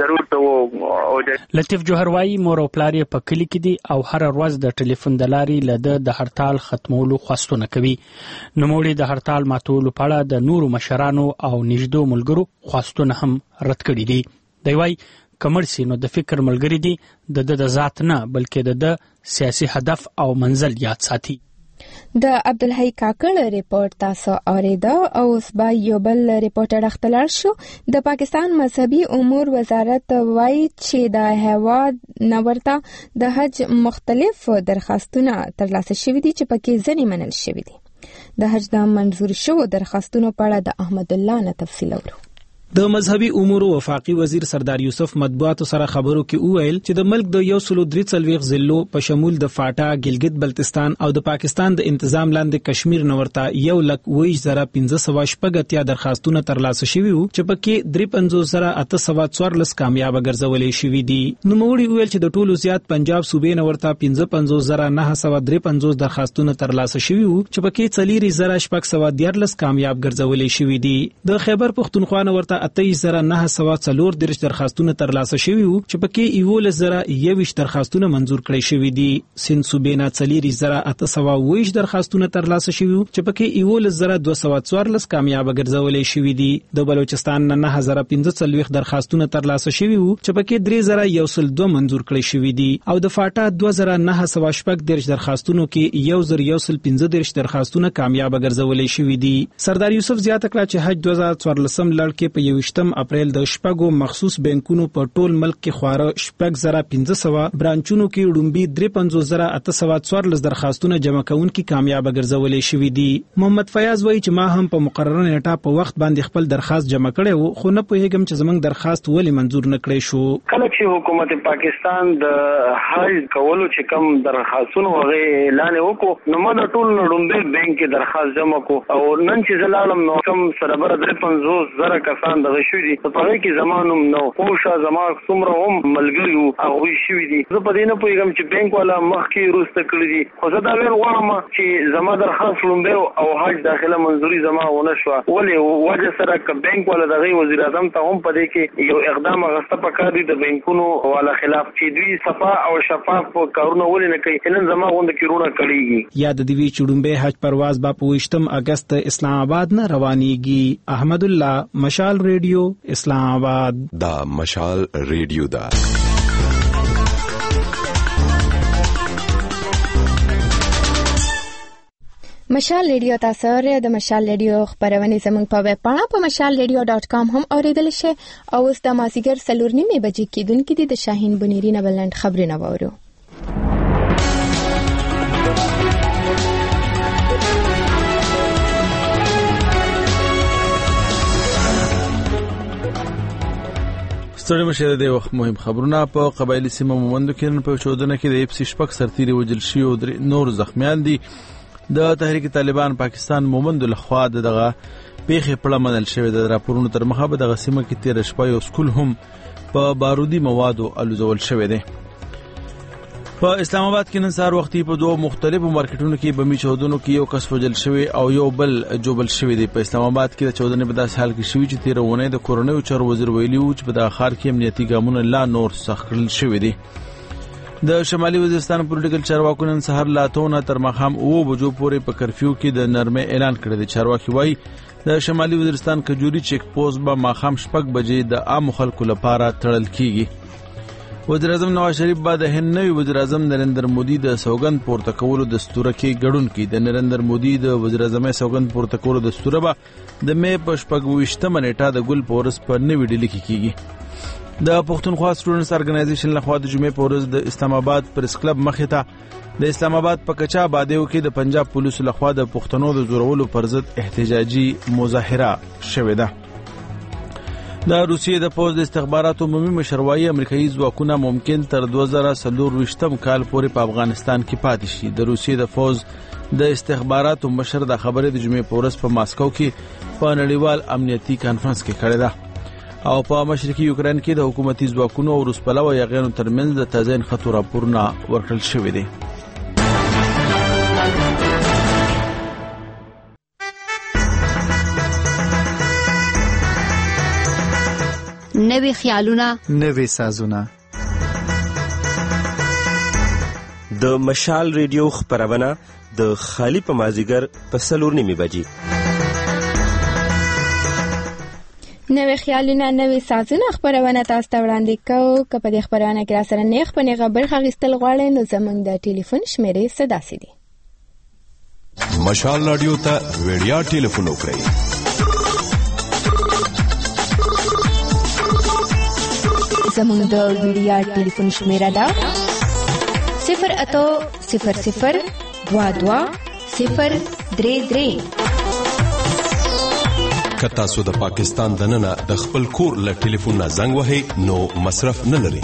لطیف جوهر وایي مور او پلار یې په کلي کې دي او هره ورځ د ټلیفون د لارې له ده د هړتال ختمولو خواستونه کوي. نوموړي د هړتال ماتولو په اړه د نورو مشرانو او نږدې ملګرو خواستونه هم رد کړي دي. دی وایي که مړ سي نو د فکر ملګري دي، د ده د ذات نه بلکې د ده سیاسي هدف او منزل یاد ساتي. د عبدالحی کاکړ ریپورت تاسو اوریده او اوس به یو بل ریپورټر اختلال شو. د پاکستان مذهبي امور وزارت وایي چې د هیواد نورته د حج مختلف درخواستونه ترلاسه شوي دي چې پکې ځینې منل شوي دي. د حج د منظور شوو درخواستونو په اړه د احمد الله نه تفصیل اورو. د مذهبي امور وفاقي وزیر سردار یوسف مطبوعاتو سره خبرو کې وویل چې د ملک د یو سلو درې څلوېښت ضلعو په شمول د فاټا، ګلګت بلتستان او د پاکستان د انتظام لاندې کشمیر نورته یو لک اوویشت زره پنځه سوه شپږ اتیا درخواستونه ترلاسه شوي وو چې پکې درې پنځوس زره اته سوه څوارلس کامیابه ګرځولې شوي دي. نوموړي وویل چې د ټولو زیات پنجاب صوبې نورته پنځه پنځوس زره نهه سوه درې پنځوس درخواستونه ترلاسه شوي وو چې پکې څلېرې زره شپږ سوه دیارلس کامیاب ګرځولې شوي دي. د خیبر پښتونخوا نورته اتهیس زره نهه سوه څلور دېرش درخواستونه ترلاسه شوي وو چې پکې یولس زره یوویشت درخواستونه منظور کړای شوي دي. سند صوبې نه څلېرې زره اته سوه اوویشت درخواستونه ترلاسه شوي وو چې پکې یولس زره دوه سوه څوارلس کامیابه ګرځولې شوي دي. د بلوچستان نه نهه زره پنځه څلوېښت درخواستونه ترلاسه شوي وو چې پکې درې زره یو سل دوه منظور کړای شوي دي او د فاټا دوه زره نهه سوه شپږ دېرش درخواستونو کې یو زر یو سل پنځه دېرش درخواستونه کامیابه ګرځولې شوي دي. سردار یوسف زیاته کړه چې حج دوه زره څوارلسم لړ کې په یوویشتم اپریل د شپږو مخصوص بانکونو په ټول ملک کې خواره شپږ زره پنځه سوه برانچونو کې وړومبي درې پنځوس زره اته سوه څوارلس درخواستونه جمع کوونکي کامیابه ګرځولې شوي دي. محمد فیاض وایي چې ما هم په مقرره نیټه په وخت باندې خپل درخواست جمع کړی وو، خو نه پوهېږم چې زموږ درخواست ولې منظور نه کړی شو. کله چې حکومت پاکستان د حج کولو چې کوم درخواستونه هغه اعلان وکړو نو ما د ټول وړومبي بانک کې درخواست جمع کو او نن چې زه لاړم نو کوم سره بر درې پنځوس زره کسان کسان دغه شوي دي په هغه کې زمانوم نو خوشا زما څومره هم ملګری وو هغه شوي دي زه په دې نه پوهیږم چې بانک والا مخکې روسته کړی دي خو زه دا ویل غواړم چې زما درخواست لومبه او حج داخله منځوري زما ونه شو ولې وجه سره ک بانک والا دغه وزیر اعظم ته هم په دې کې یو اقدام غسته پکار دي د بانکونو والا خلاف چې دوی صفا او شفاف کارونه ولې نه کوي نن زما غونډه کې رونه کړیږي یاد دی وی چړمبه حج پرواز با پوښتم اگست اسلام آباد نه روانيږي احمد الله مشال ریډیو اسلام آباد دا مشال ریډیو دا مشال ریډیو تاسو لري د مشال ریډیو خبرونه زموږ په ویب پاڼه په مشال ریډیو ډاٹ کام هم اوریدل شي او اوس د مازیګر سلور نیمه بجې کېدونکې د شاهین بنيري نه بلند خبرونه وورو ستړي مشه د وخت مهم خبرونه په قبایلی سیمه مومندو کې په چودنه کې د اپسی شپک سرتيري وجل شي او نور زخمیان دي د تحریک طالبان پاکستان مومندو لخوا دغه پیښه پړه منل شوې د راپورونو تر مخه به دغه سیمه کې تیر شپه یو سکول هم په بارودي موادو الوزول شوې ده په اسلام آباد کې نن سهار وختي په دوه مختلفو مارکیټونو کې بمی چودنو کې یو کس وجل شوی او یو بل جوبل شوی دی په اسلام آباد کې د چودنې په داس حال کې شوی چې تیرونه د کورونیو چارو وزیر ویلي و چې په دغه ښار کې امنیتي ګامونه لا نور سخت کړل شوی دي د شمالي وزیرستان پولیټیکل چارواکو نن سهار لاتونه تر مخام او بجو پورې په کرفیو کې د نرمه اعلان کړی دی چارواکي وایي د شمالي وزیرستان کجوري چیک پوسټ به مخام شپږ بجې د عام خلکو لپاره تړل کیږي وزیر اعظم نواز شریف بعد هند نوی وزیر اعظم نریندر مودي د سوګند پورته کولو دستور کې ګډون کې د نریندر مودي د وزیر اعظم سوګند پورته کولو دستور به د مې په شپږويشتمه نیټه د ګل پورس په نوې ډیلی کې کیږي د پښتونخوا سټوډنټس ارګنایزیشن لخوا د جمعې پورس د اسلام آباد پریس کلب مخې ته د اسلام آباد په کچا بادیو کې د پنجاب پولیسو لخوا د پښتنو د زورولو پر ضد احتجاجي مظاهره شوې ده د روسیې د پوز د استخباراتو عمومي مشروعي امریکایي ځواکونه ممکن تر دوه زره څلور ویشتم کال پورې په افغانستان کې پاتې شي د روسیې د پوز د استخباراتو مشر د خبرې د جمعې پورس په ماسکو کې په نړیوال امنیتي کانفرنس کې کړې ده او په مشرقي یوکرين کې د حکومتي ځواکونو او روس پلوه یغینو ترمنځ د تازه خطر راپورونه ورکړل شوې دي نوې خیالونه نوې سازونه د مشال ریډیو خبرونه د خالی په مازیګر په سلور نیمه بجې نوې خیالونه نوې سازونه خبرونه تاسو ته وړاندې کوو که په دې خبرونه کې را سره نیخ په نیغه برخه غیستل غواړئ نو زموږ د ټلیفون شمیرې صدا سي دي مشال رادیو ته ویډیا ټلیفون وکړئ زموږ د ویډیا ټلیفون شمیره ده صفر اتو صفر صفر دوا دوا صفر درې درې کتا سو د پاکستان دننه د خپل کور له ټلیفون نه زنګ وهي نو مصرف نه لري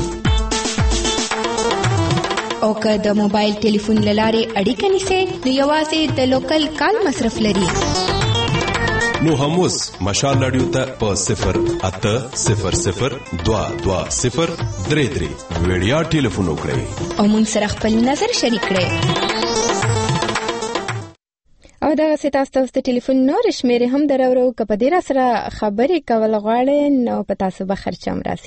او که د موبایل ټلیفون لاره اړیکه نیسي نو یوازې د لوکل کال مصرف لري نو هموس مشال رادیو ته په صفر اته صفر صفر دوا دوا صفر درې درې ویډیا ټلیفون وکړئ او مون سره خپل نظر شریک کړئ او دا ستاسو تاسو د ټلیفون نور شمیرې هم درورو که په دې را سره خبرې کول غواړئ نو په تاسو به خرچم راځي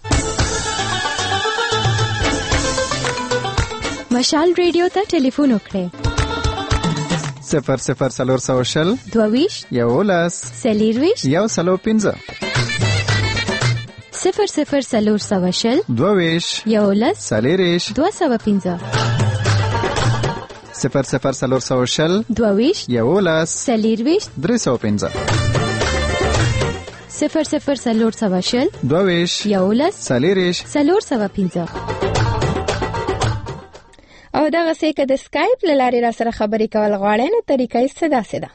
مشال ریډیو ته ټلیفون وکړئ صفر صفر سلور سو شل دوویش یولس سلیرویش یو سلو پنځه صفر صفر سلور سو شل دوویش یولس سلیریش دو سو پنځه صفر صفر سلور سو شل دوویش یولس سلیرویش درې سو پنځه صفر صفر سلور سو شل دوویش یولس سلیریش سلور سو پنځه او دا غسه که د اسکایپ لاره را سره خبرې کول غواړئ نو طریقې صدا صدا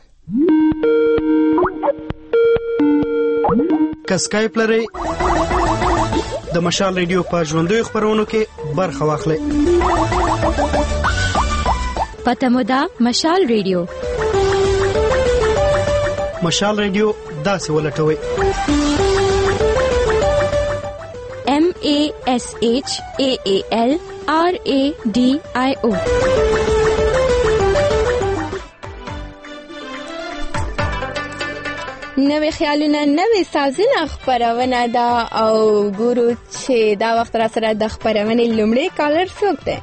که اسکایپ لرئ د مشال ریډیو په ژوندۍ خبرونو کې برخه واخلئ پته مو ده مشال ریډیو مشال ریډیو داسې ولټوئ M A S H A A L R A D I O. نوې خیالونه نوې سازونه خپرونه ده او ګورو چې دا وخت را سره د خپرونې لومړی کالر څوک دی.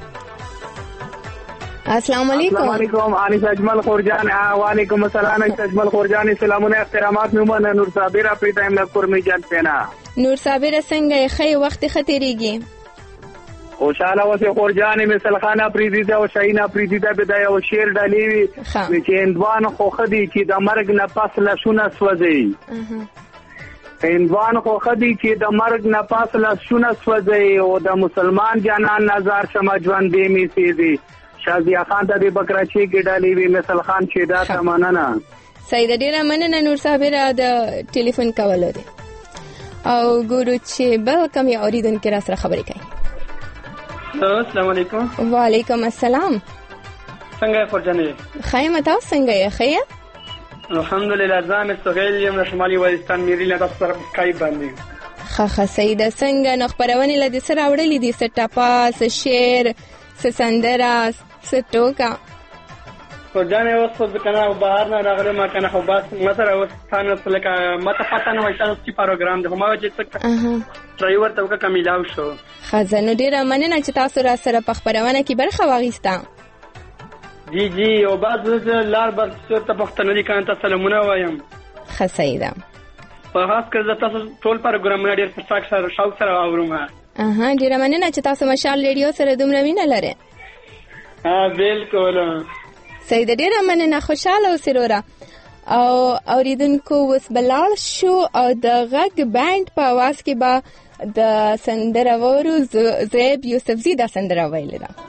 السلام علیکم. السلام علیکم انیس اجمل خورجان. وعلیکم السلام انیس اجمل خورجان. سلامونه احترامات میمن نور صابر اپری ټایم لکور می جان پینا. نور صابر څنګه خې وخت خطرېږي؟ خوشاله اوسه خورجان مثل خان اپریدی دا او شاهین اپریدی دا بدای او شیر ډالی چې اندوان خو خدي چې د مرګ نه پس لشونه سوځي. اندوان خو خدي چې د مرګ نه پس لشونه سوځي او د مسلمان جانان نظر شمه ژوند دی می سي دي. شازیا خان د بکراچی کې ډالې وی مثل خان چې دا تمننه. سید ډیره مننه نور صابر د ټلیفون کولو دي او ګورو چې بل کوم اوریدونکو را سره خبرې کوي. السلام علیکم. وعلیکم السلام. څنګه فرجانې؟ خیر متاو څنګه یې خیر؟ الحمدلله زام سهیل یم شمالي وزیرستان میریلند افسر کای باندې. خخه سید څنګه نو خبرونه لدی سره وړلې دي سټاپا س شعر س سندره س ټوکا. فرجانې اوس په کنه بهر نه راغله ما کنه خو بس متر اوس ثانه لکه مته پتا نه وای تاسو چې پروګرام ده ما چې څه ډرایور ته وکړه کمیلاو شو. خزانو ډیره مننه چې تاسو را سره په خبرونه کې برخه واغیستا. جی جی او بعد لار بر څه ته پښتنه دي کانته سلامونه وایم. خسیدا په خاص کر تاسو ټول پروګرامونه ډیر څه سره شوق سره اورم. اها ډیره مننه چې تاسو مشال ریډیو سره دومره مینه لرئ. ها بالکل. سید ډیره مننه خوشاله اوسئ وروره. او اوریدونکو وس بلال شو او د غږ بانډ په आवाज کې با د سندره ورو زیب یوسفزی د سندره ویل ده.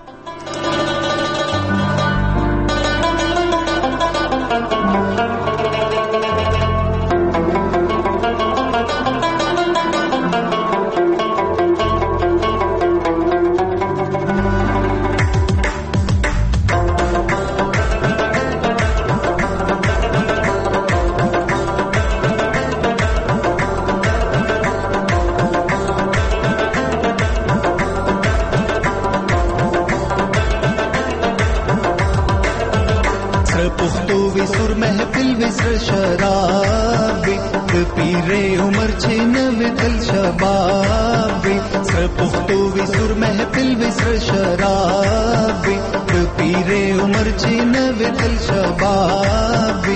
شراب د پیره عمر چې نو دل شباب سر پختو وی سر محفل وسر شراب د پیره عمر چې نو دل شباب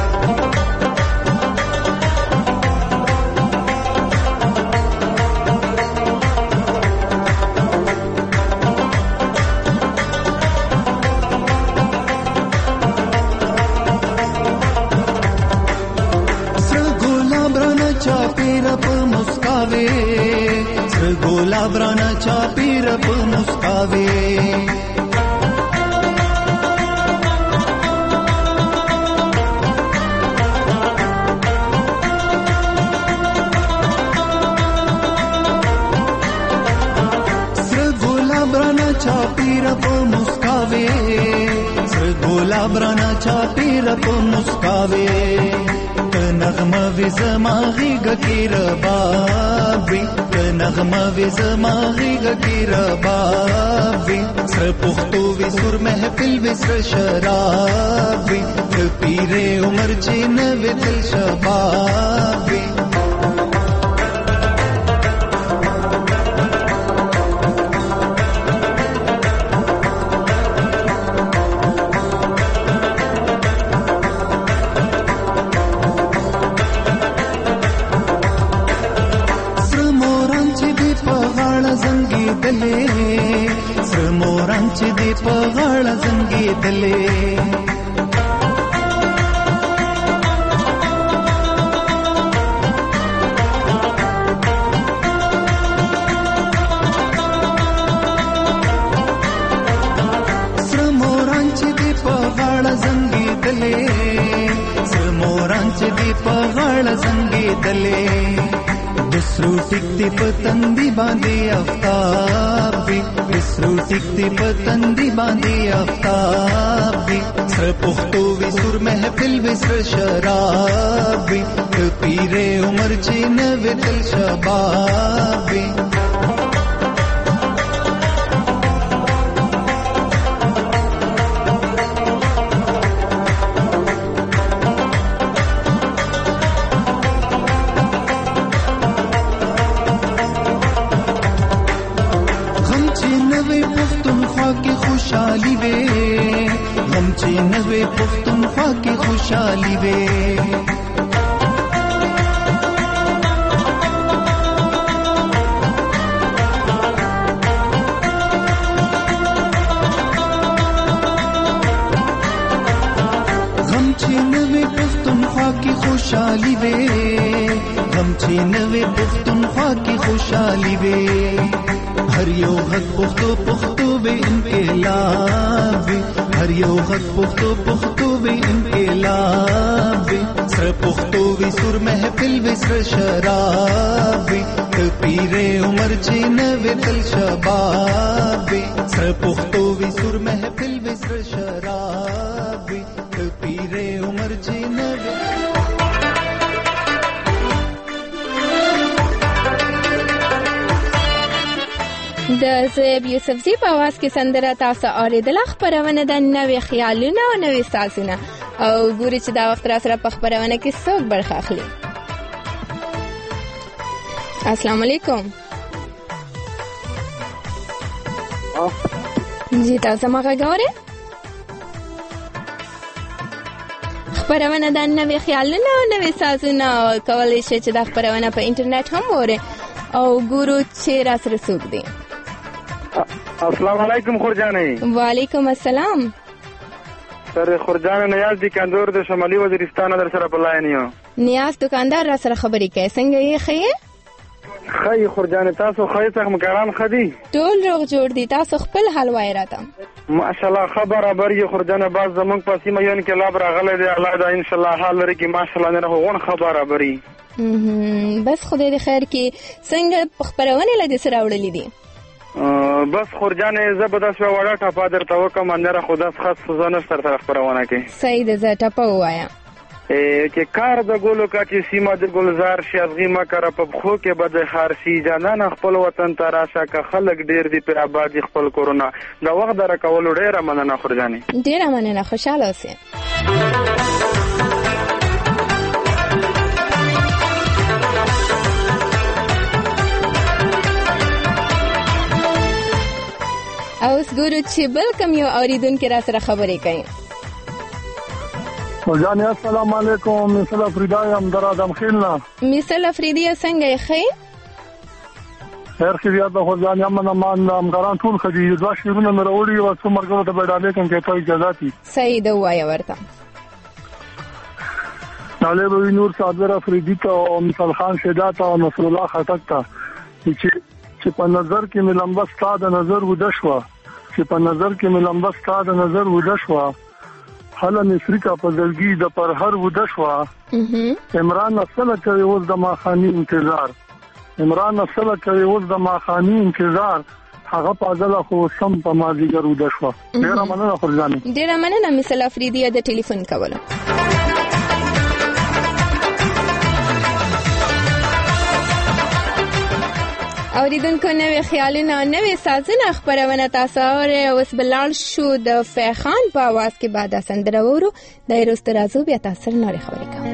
برانا چاپی رب مسکاوے سر گولا برانا چاپی رب مسکاوے سر گولا برانا چاپی رب مسکاوے نغمه وی زماغی گکی ربابی نغمه وی زماغی گکی ربابی سر پختو وی سر محفل وی سر شرابی پیر عمر چین وی دل شبابی سر موران چې دی په غاړه زنګېدلې سر موران چې دی په غاړه زنګېدلې سر موران چې دی په غاړه زنګېدلې دسرو ټیک دی پتندی باندې آفتاب وی دسرو ټیک دی پتندی باندې آفتاب وی سر پختو وی سر محفل وی سر شراب وی پیر عمر چې نو دل شباب وی کې خوشحالي وي غم چې نوې پښتونخوا کې خوشحالي وي की खुशहाली वे गम छी नवे पुख्तनख्वा की खुशहाली वे हर यो हक पुख्तो पुख्तो वे इनकलाब हर यो हक पुख्तो पुख्तो वे इनकलाब सर पुख्तो वे सुर महफिल वे सर शराब पीरे उमर चे नवे तल शबाब सर पुख्तो वे सुर महफिल वे सर शराब पीरे उमर चे नवे د زیب یوسفزي په आवाज کې سندره تاسو اوریدل خبرونه د نوې خیالونه او نوې سازونه او ګوري چې دا وخت را سره په خبرونه کې څوک برخه اخلي. السلام علیکم. جی تاسو ما غواړئ خبرونه د نوې خیالونه او نوې سازونه کولای شي چې دا خبرونه په انټرنیټ هم وره او ګورو چې را سره څوک دی. السلام علیکم خورجانې. وعلیکم السلام. سر خورجانې نیاز دی کندور د شمالي وزیرستان در سره په لاین یو. نیاز دکاندار را سره خبرې کوي څنګه یې خې؟ خې خورجانې تاسو خې څنګه مکران خدي؟ ټول روغ جوړ دي تاسو خپل حال وای راته. ماشاءالله خبر خبر یې خورجانې باز زمونږ په سیمه یون کې لا برغله دی الله دا ان شاء الله حال لري کې ماشاءالله نه هغون خبر خبري. بس خدای دې خیر کې څنګه خبرونه لدې سره وړلې دي؟ بس خورجانې زبردست وړه ټاپا درته وکم نه خدا خاص سوزانه سره طرف خبرونه کې. صحیح ده زه ټاپا وایا. چې کار د ګولو کا چې سیمه د ګلزار شیازغي ما کار په خو کې بد خارسي جانان خپل وطن ته راشه که خلک ډیر دی پر آبادی خپل کورونا دا وخت در کول ډیره مننه خورجانې. ډیره مننه خوشاله اوسئ. اوس ګورو چې بل کوم یو اوریدونکو را سره خبرې کوي. خورجانې السلام علیکم. مثل افریدی ام در ادم خیلنا. مثل افریدی څنګه یې خې؟ خیر خیریت ده خورجانې امن امان همکاران ټول ښه دي. دوه شعرونه مې راوړي او څو مرګونو ته به ډالې کوم که ته اجازه دي. صحیح ده ووایه ورته. ډالې به وي نور صابر افریدي ته او مثال خان شیدا ته او نصر الله خټک ته چې په نظر کې مې لمبه ستا د نظر وده شوه چې په نظر کې مې لمبه ستا د نظر وده شوه هله مصری کا په زړګي د پرهر وده شوه عمران اصله کوي اوس د ماخاني انتظار عمران اصله کوي اوس د ماخاني انتظار هغه په ځله خو سم په مازیګر وده شوه. ډیره مننه خورجانې. ډیره مننه مثل افریدي د ټلیفون کوله. اوریدونکو نوې خیالونه نوې سازونه خبرونه تاسو اورئ. اوس بلال شو د فیخان په आवाज کې بعد سندره وورو د روست رازو بیا تاسو نورې خبرې کوم.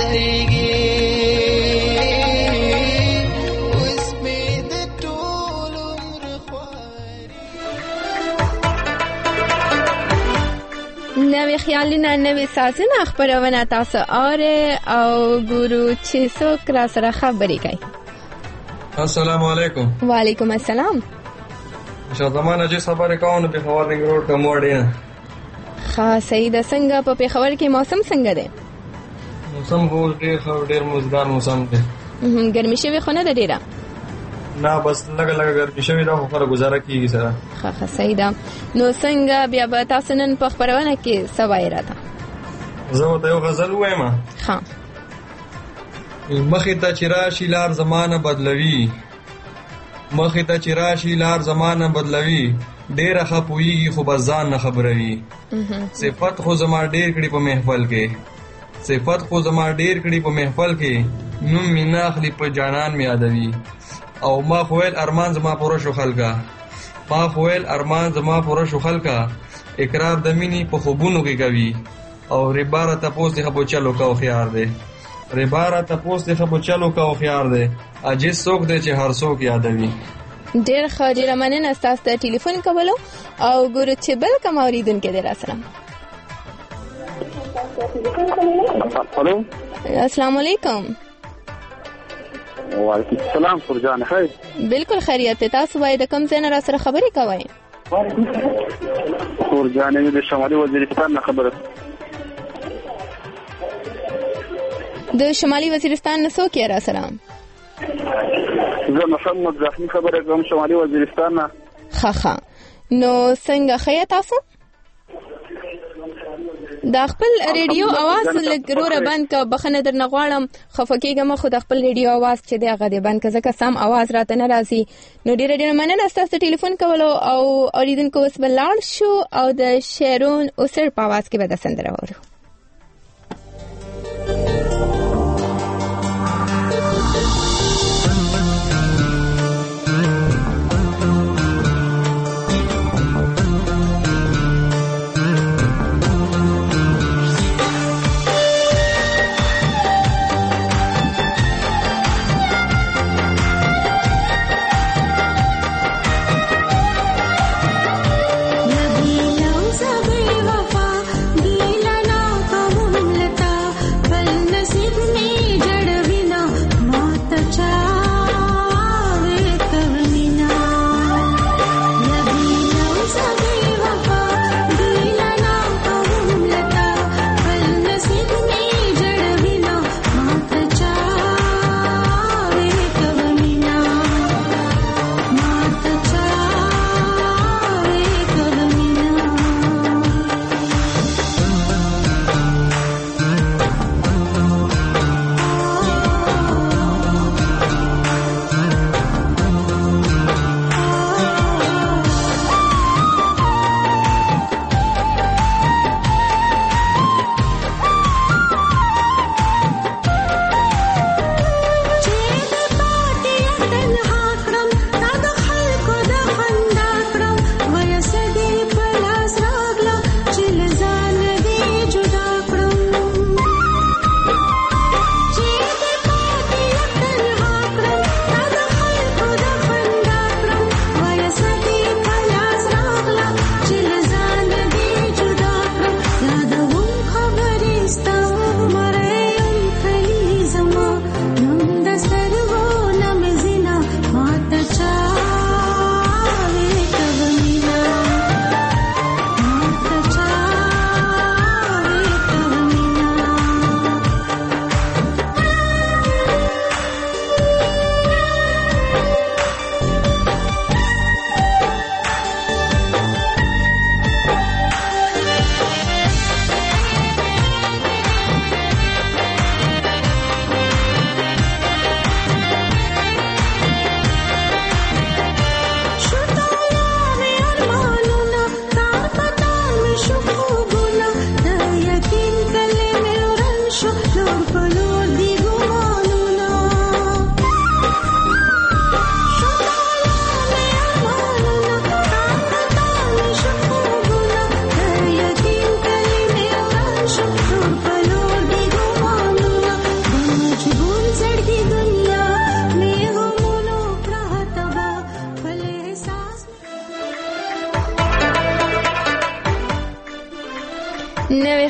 خیږي اوس مې د ټول عمر خواري. نوې خیالونه نوې سازونه خپرونه تاسو اورئ او ګورو چې څوک را سره خبرې کوي. السلام علیکم. وعلیکم السلام. شادمانه چې خبرې کوم په پېښور رنګ روډ کوم وړي. ښه صحیح ده. څنګه په پېښور کې موسم څنګه دی؟ موسم هو ډېر ښه ډېر مزدار موسم دی. ګرمي شوې خو نه ده ډېره؟ نه بس لږه لږه ګرمي شوې ده خو خره گزاره کېږي سره. ښه ښه صحیح ده. نو څنګه بیا به تاسو نن په خپرونه کې څه وایي راته؟ زه ورته یو غزل ووایم. ښه. مخې ته چې راشي لار زمانه بدلوي، مخې ته چې راشي لار زمانه بدلوي، ډېره ښه پوهېږي خو بس ځان نه خبروي. صفت خو زما ډېر کړي په محفل کې، صفت خو زما ډېر کړي په محفل کې، نوم مې نه اخلي په جانان مې یادوي. او ما خو ویل ارمان زما پوره شو خلکه، ما خو ویل ارمان زما پوره شو خلکه، اقرار د مینې په خوبونو کې کوي. او رباره تپوس دی خبو چلو کا خيار دی، رباره تپوس دی خبو چلو کا خيار دی، عجیز څوک دی چې هر څوک یادوي. ډېر ښه ډېره مننه ستاسو د ټلیفون کولو او ګورو چې بل کوم اورېدونکی دی راسره. السلام علیکم. وعلیکم السلام. فرجان خیر؟ بالکل خیریت دی. تاسو وایي د کوم ځای نه راسره خبرې کوئ؟ فرجان مې د شمالي وزیرستان نه خبره. د شمالي وزیرستان نه څوک یې راسره؟ زه محمد زخمي خبره کوم شمالي وزیرستان نه. ښه ښه. نو څنګه ښه یې تاسو؟ دا خپل ریډیو اواز لږ وروره بند که، بخښنه درنه غواړم، خفه کېږم خو د خپل ریډیو اواز چې دی هغه دې بند که ځکه سم اواز راته نه راځي. نو ډېره ډېره مننه ستاسو د ټلیفون کولو او اورېدونکو اوس به لاړ شو او د شیرون اوسر په اواز کې به د سندره واورو. نبی لو زبی وفا دیلنا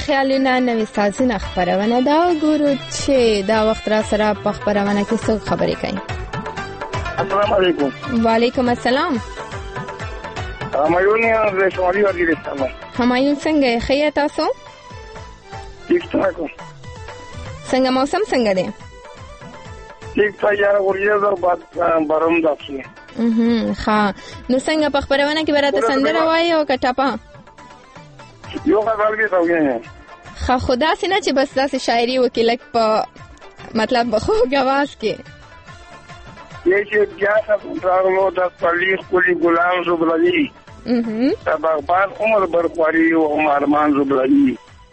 خیالونه نوې سازونه خبرونه دا وګورو چې دا وخت را سره په خبرونه کې څه خبرې کوي. السلام علیکم. وعلیکم السلام. همایون یم د شمالي وزیرستان. همایون څنګه یې؟ ښه یې تاسو؟ ټیک ټاک. څنګه موسم څنګه دی؟ ټیک ټاک یاره ورېځه باد باران داسې. اها ښه. نو څنګه په خبرونه کې براته سندره وایي او کټاپا؟ یو خبر کې تا وایي. ښه خدا سينه چې بس داسې شاعري وکیلک په مطلب خو غواز کې. یې چې بیا څنګه راغلو د پلیخ کولی ګلان زبللی. اها. دا باغبان عمر برخواري او ارمان زبللی.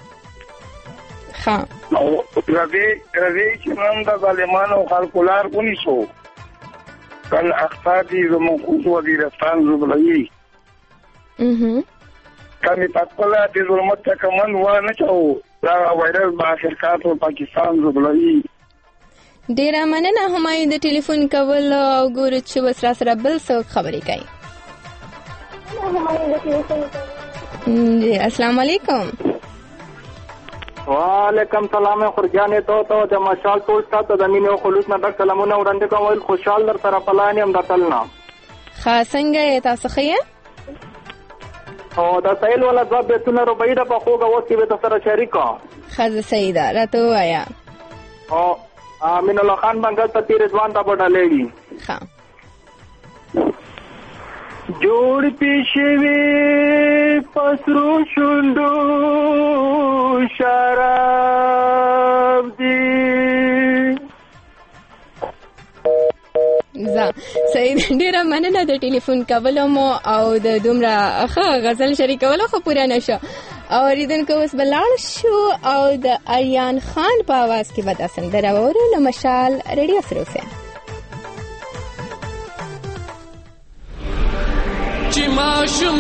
ها او راوی راوی چې نن د ظالمانو خلکو لار ونیسو کل اقتصادي زموږ وزیرستان زبللی. اها. کمی پاتپلا د ظلمت کمن و نه چاو دا وایرس با شرکت او پاکستان زبللی. ډیره مننه همایون د ټلیفون کول او ګورو چې وسره سره بل څه خبرې کوي. السلام علیکم. وعلیکم سلام خورجانې تو ته د مشال ټول تاسو د مینې او خلوص نه ډک سلامونه وړاندې کوم. خوشحال در سره پلان یم د تلنا. ښه څنګه یې تاسو ښه یې؟ او د سایل ولا ځواب بیتونه روبۍ د په خوګه وس کې به تاسو سره شریکا. ښه سیدا راته وایا. او امین الله خان بنگل ته تیر ځوان ته بډالېږي. ښه جوړ پیښوي پسرو شوندو شراب دی. زه سید ډیره مننه د ټلیفون کولو مو او د دومره ښه غزل شریکولو خو پوره نشو. اوریدونکو اوس بلاړ شو او د اریان خان په आवाज کې به دا سندره واورو. نو مشال ریډیو سره اوسئ. چې ماشوم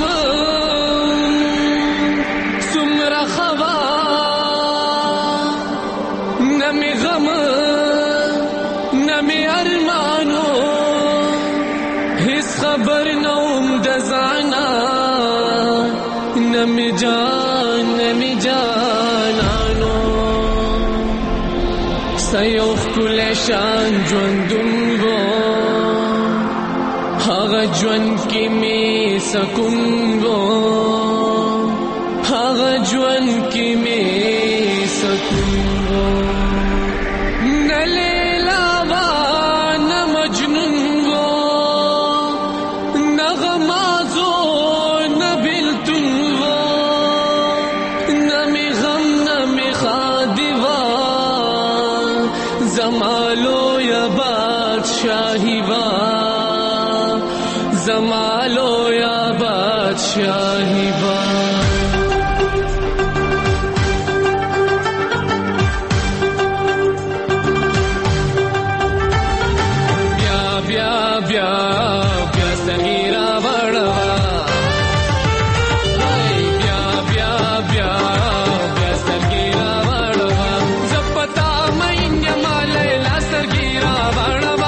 څومره خوا نه مې غم نه مې ارمانو هیڅ خبر نه وم د ځانه نه مې جان نه مې جانانو سیو ښکلی شان ژوندون و هغه ژوند کې مې سکون و هغه ژوند کې مې سکون و نه لیلا وا نه مجنون و نه غمازو نه بیلتون و نه مې غم نه مې خادي وا زمالو یا بادشاهي وا زمالو یا بادشاہی با بیا بیا بیا بیا سگیرا بڑوا بیا بیا بیا بیا سگیرا بڑوا زپتا مینیا مالیلا سگیرا بڑوا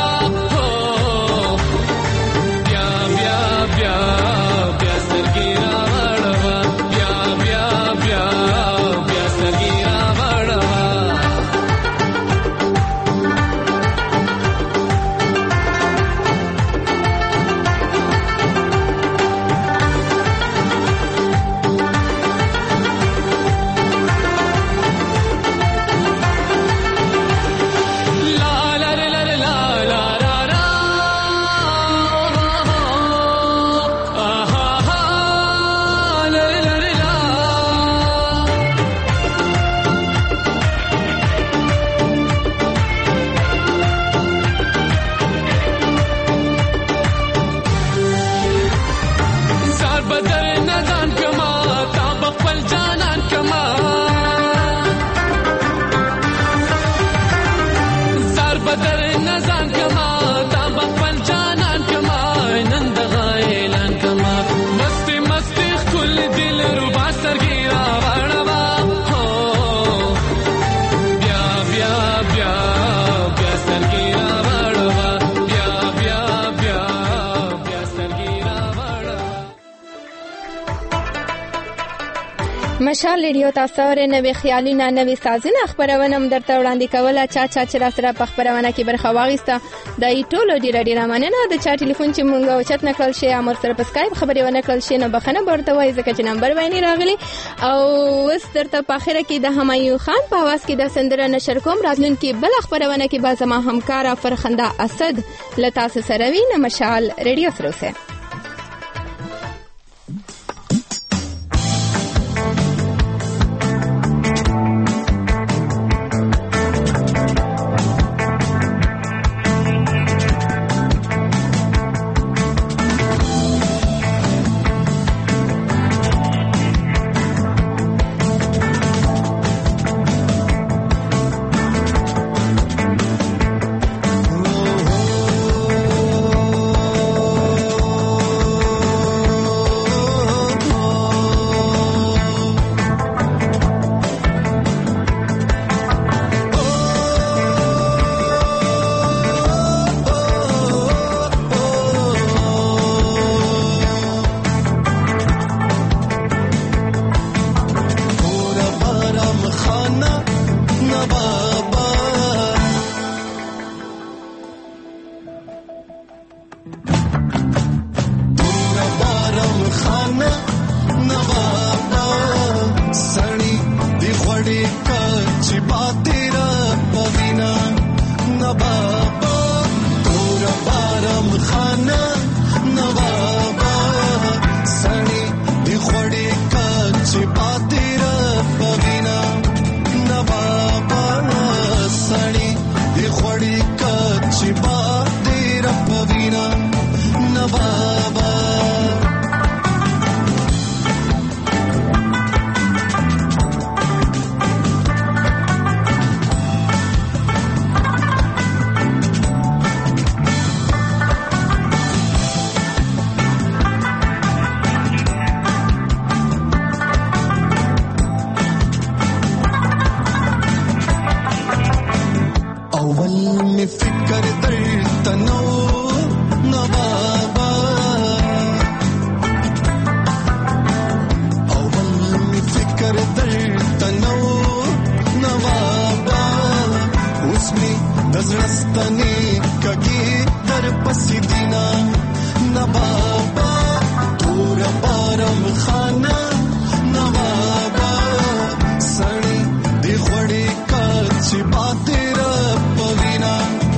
مشال ریډیو تاسو ورې نوې خیالونه نوې سازونه خبرونه هم درته وړاندې کوله. چا چا چې را سره په خبرونه کې برخه واغسته د ټولو ډیره ډیره مننه. د چا ټلیفون چې مونږ اوچت نکړل شي امر سره په سکایپ خبرې ونه کړل شي نه بخنه ورته وایي ځکه چې نمبر باندې راغلی. او اوس درته په اخره کې د همایون خان په आवाज کې د سندره نشر کوم. راتلونکي بل خبرونه کې با زما همکارا فرخنده اسد لتا سره وی نه مشال ریډیو سره اوسه.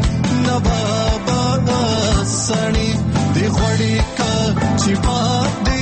सणी दी घोड़ी का छिपा दे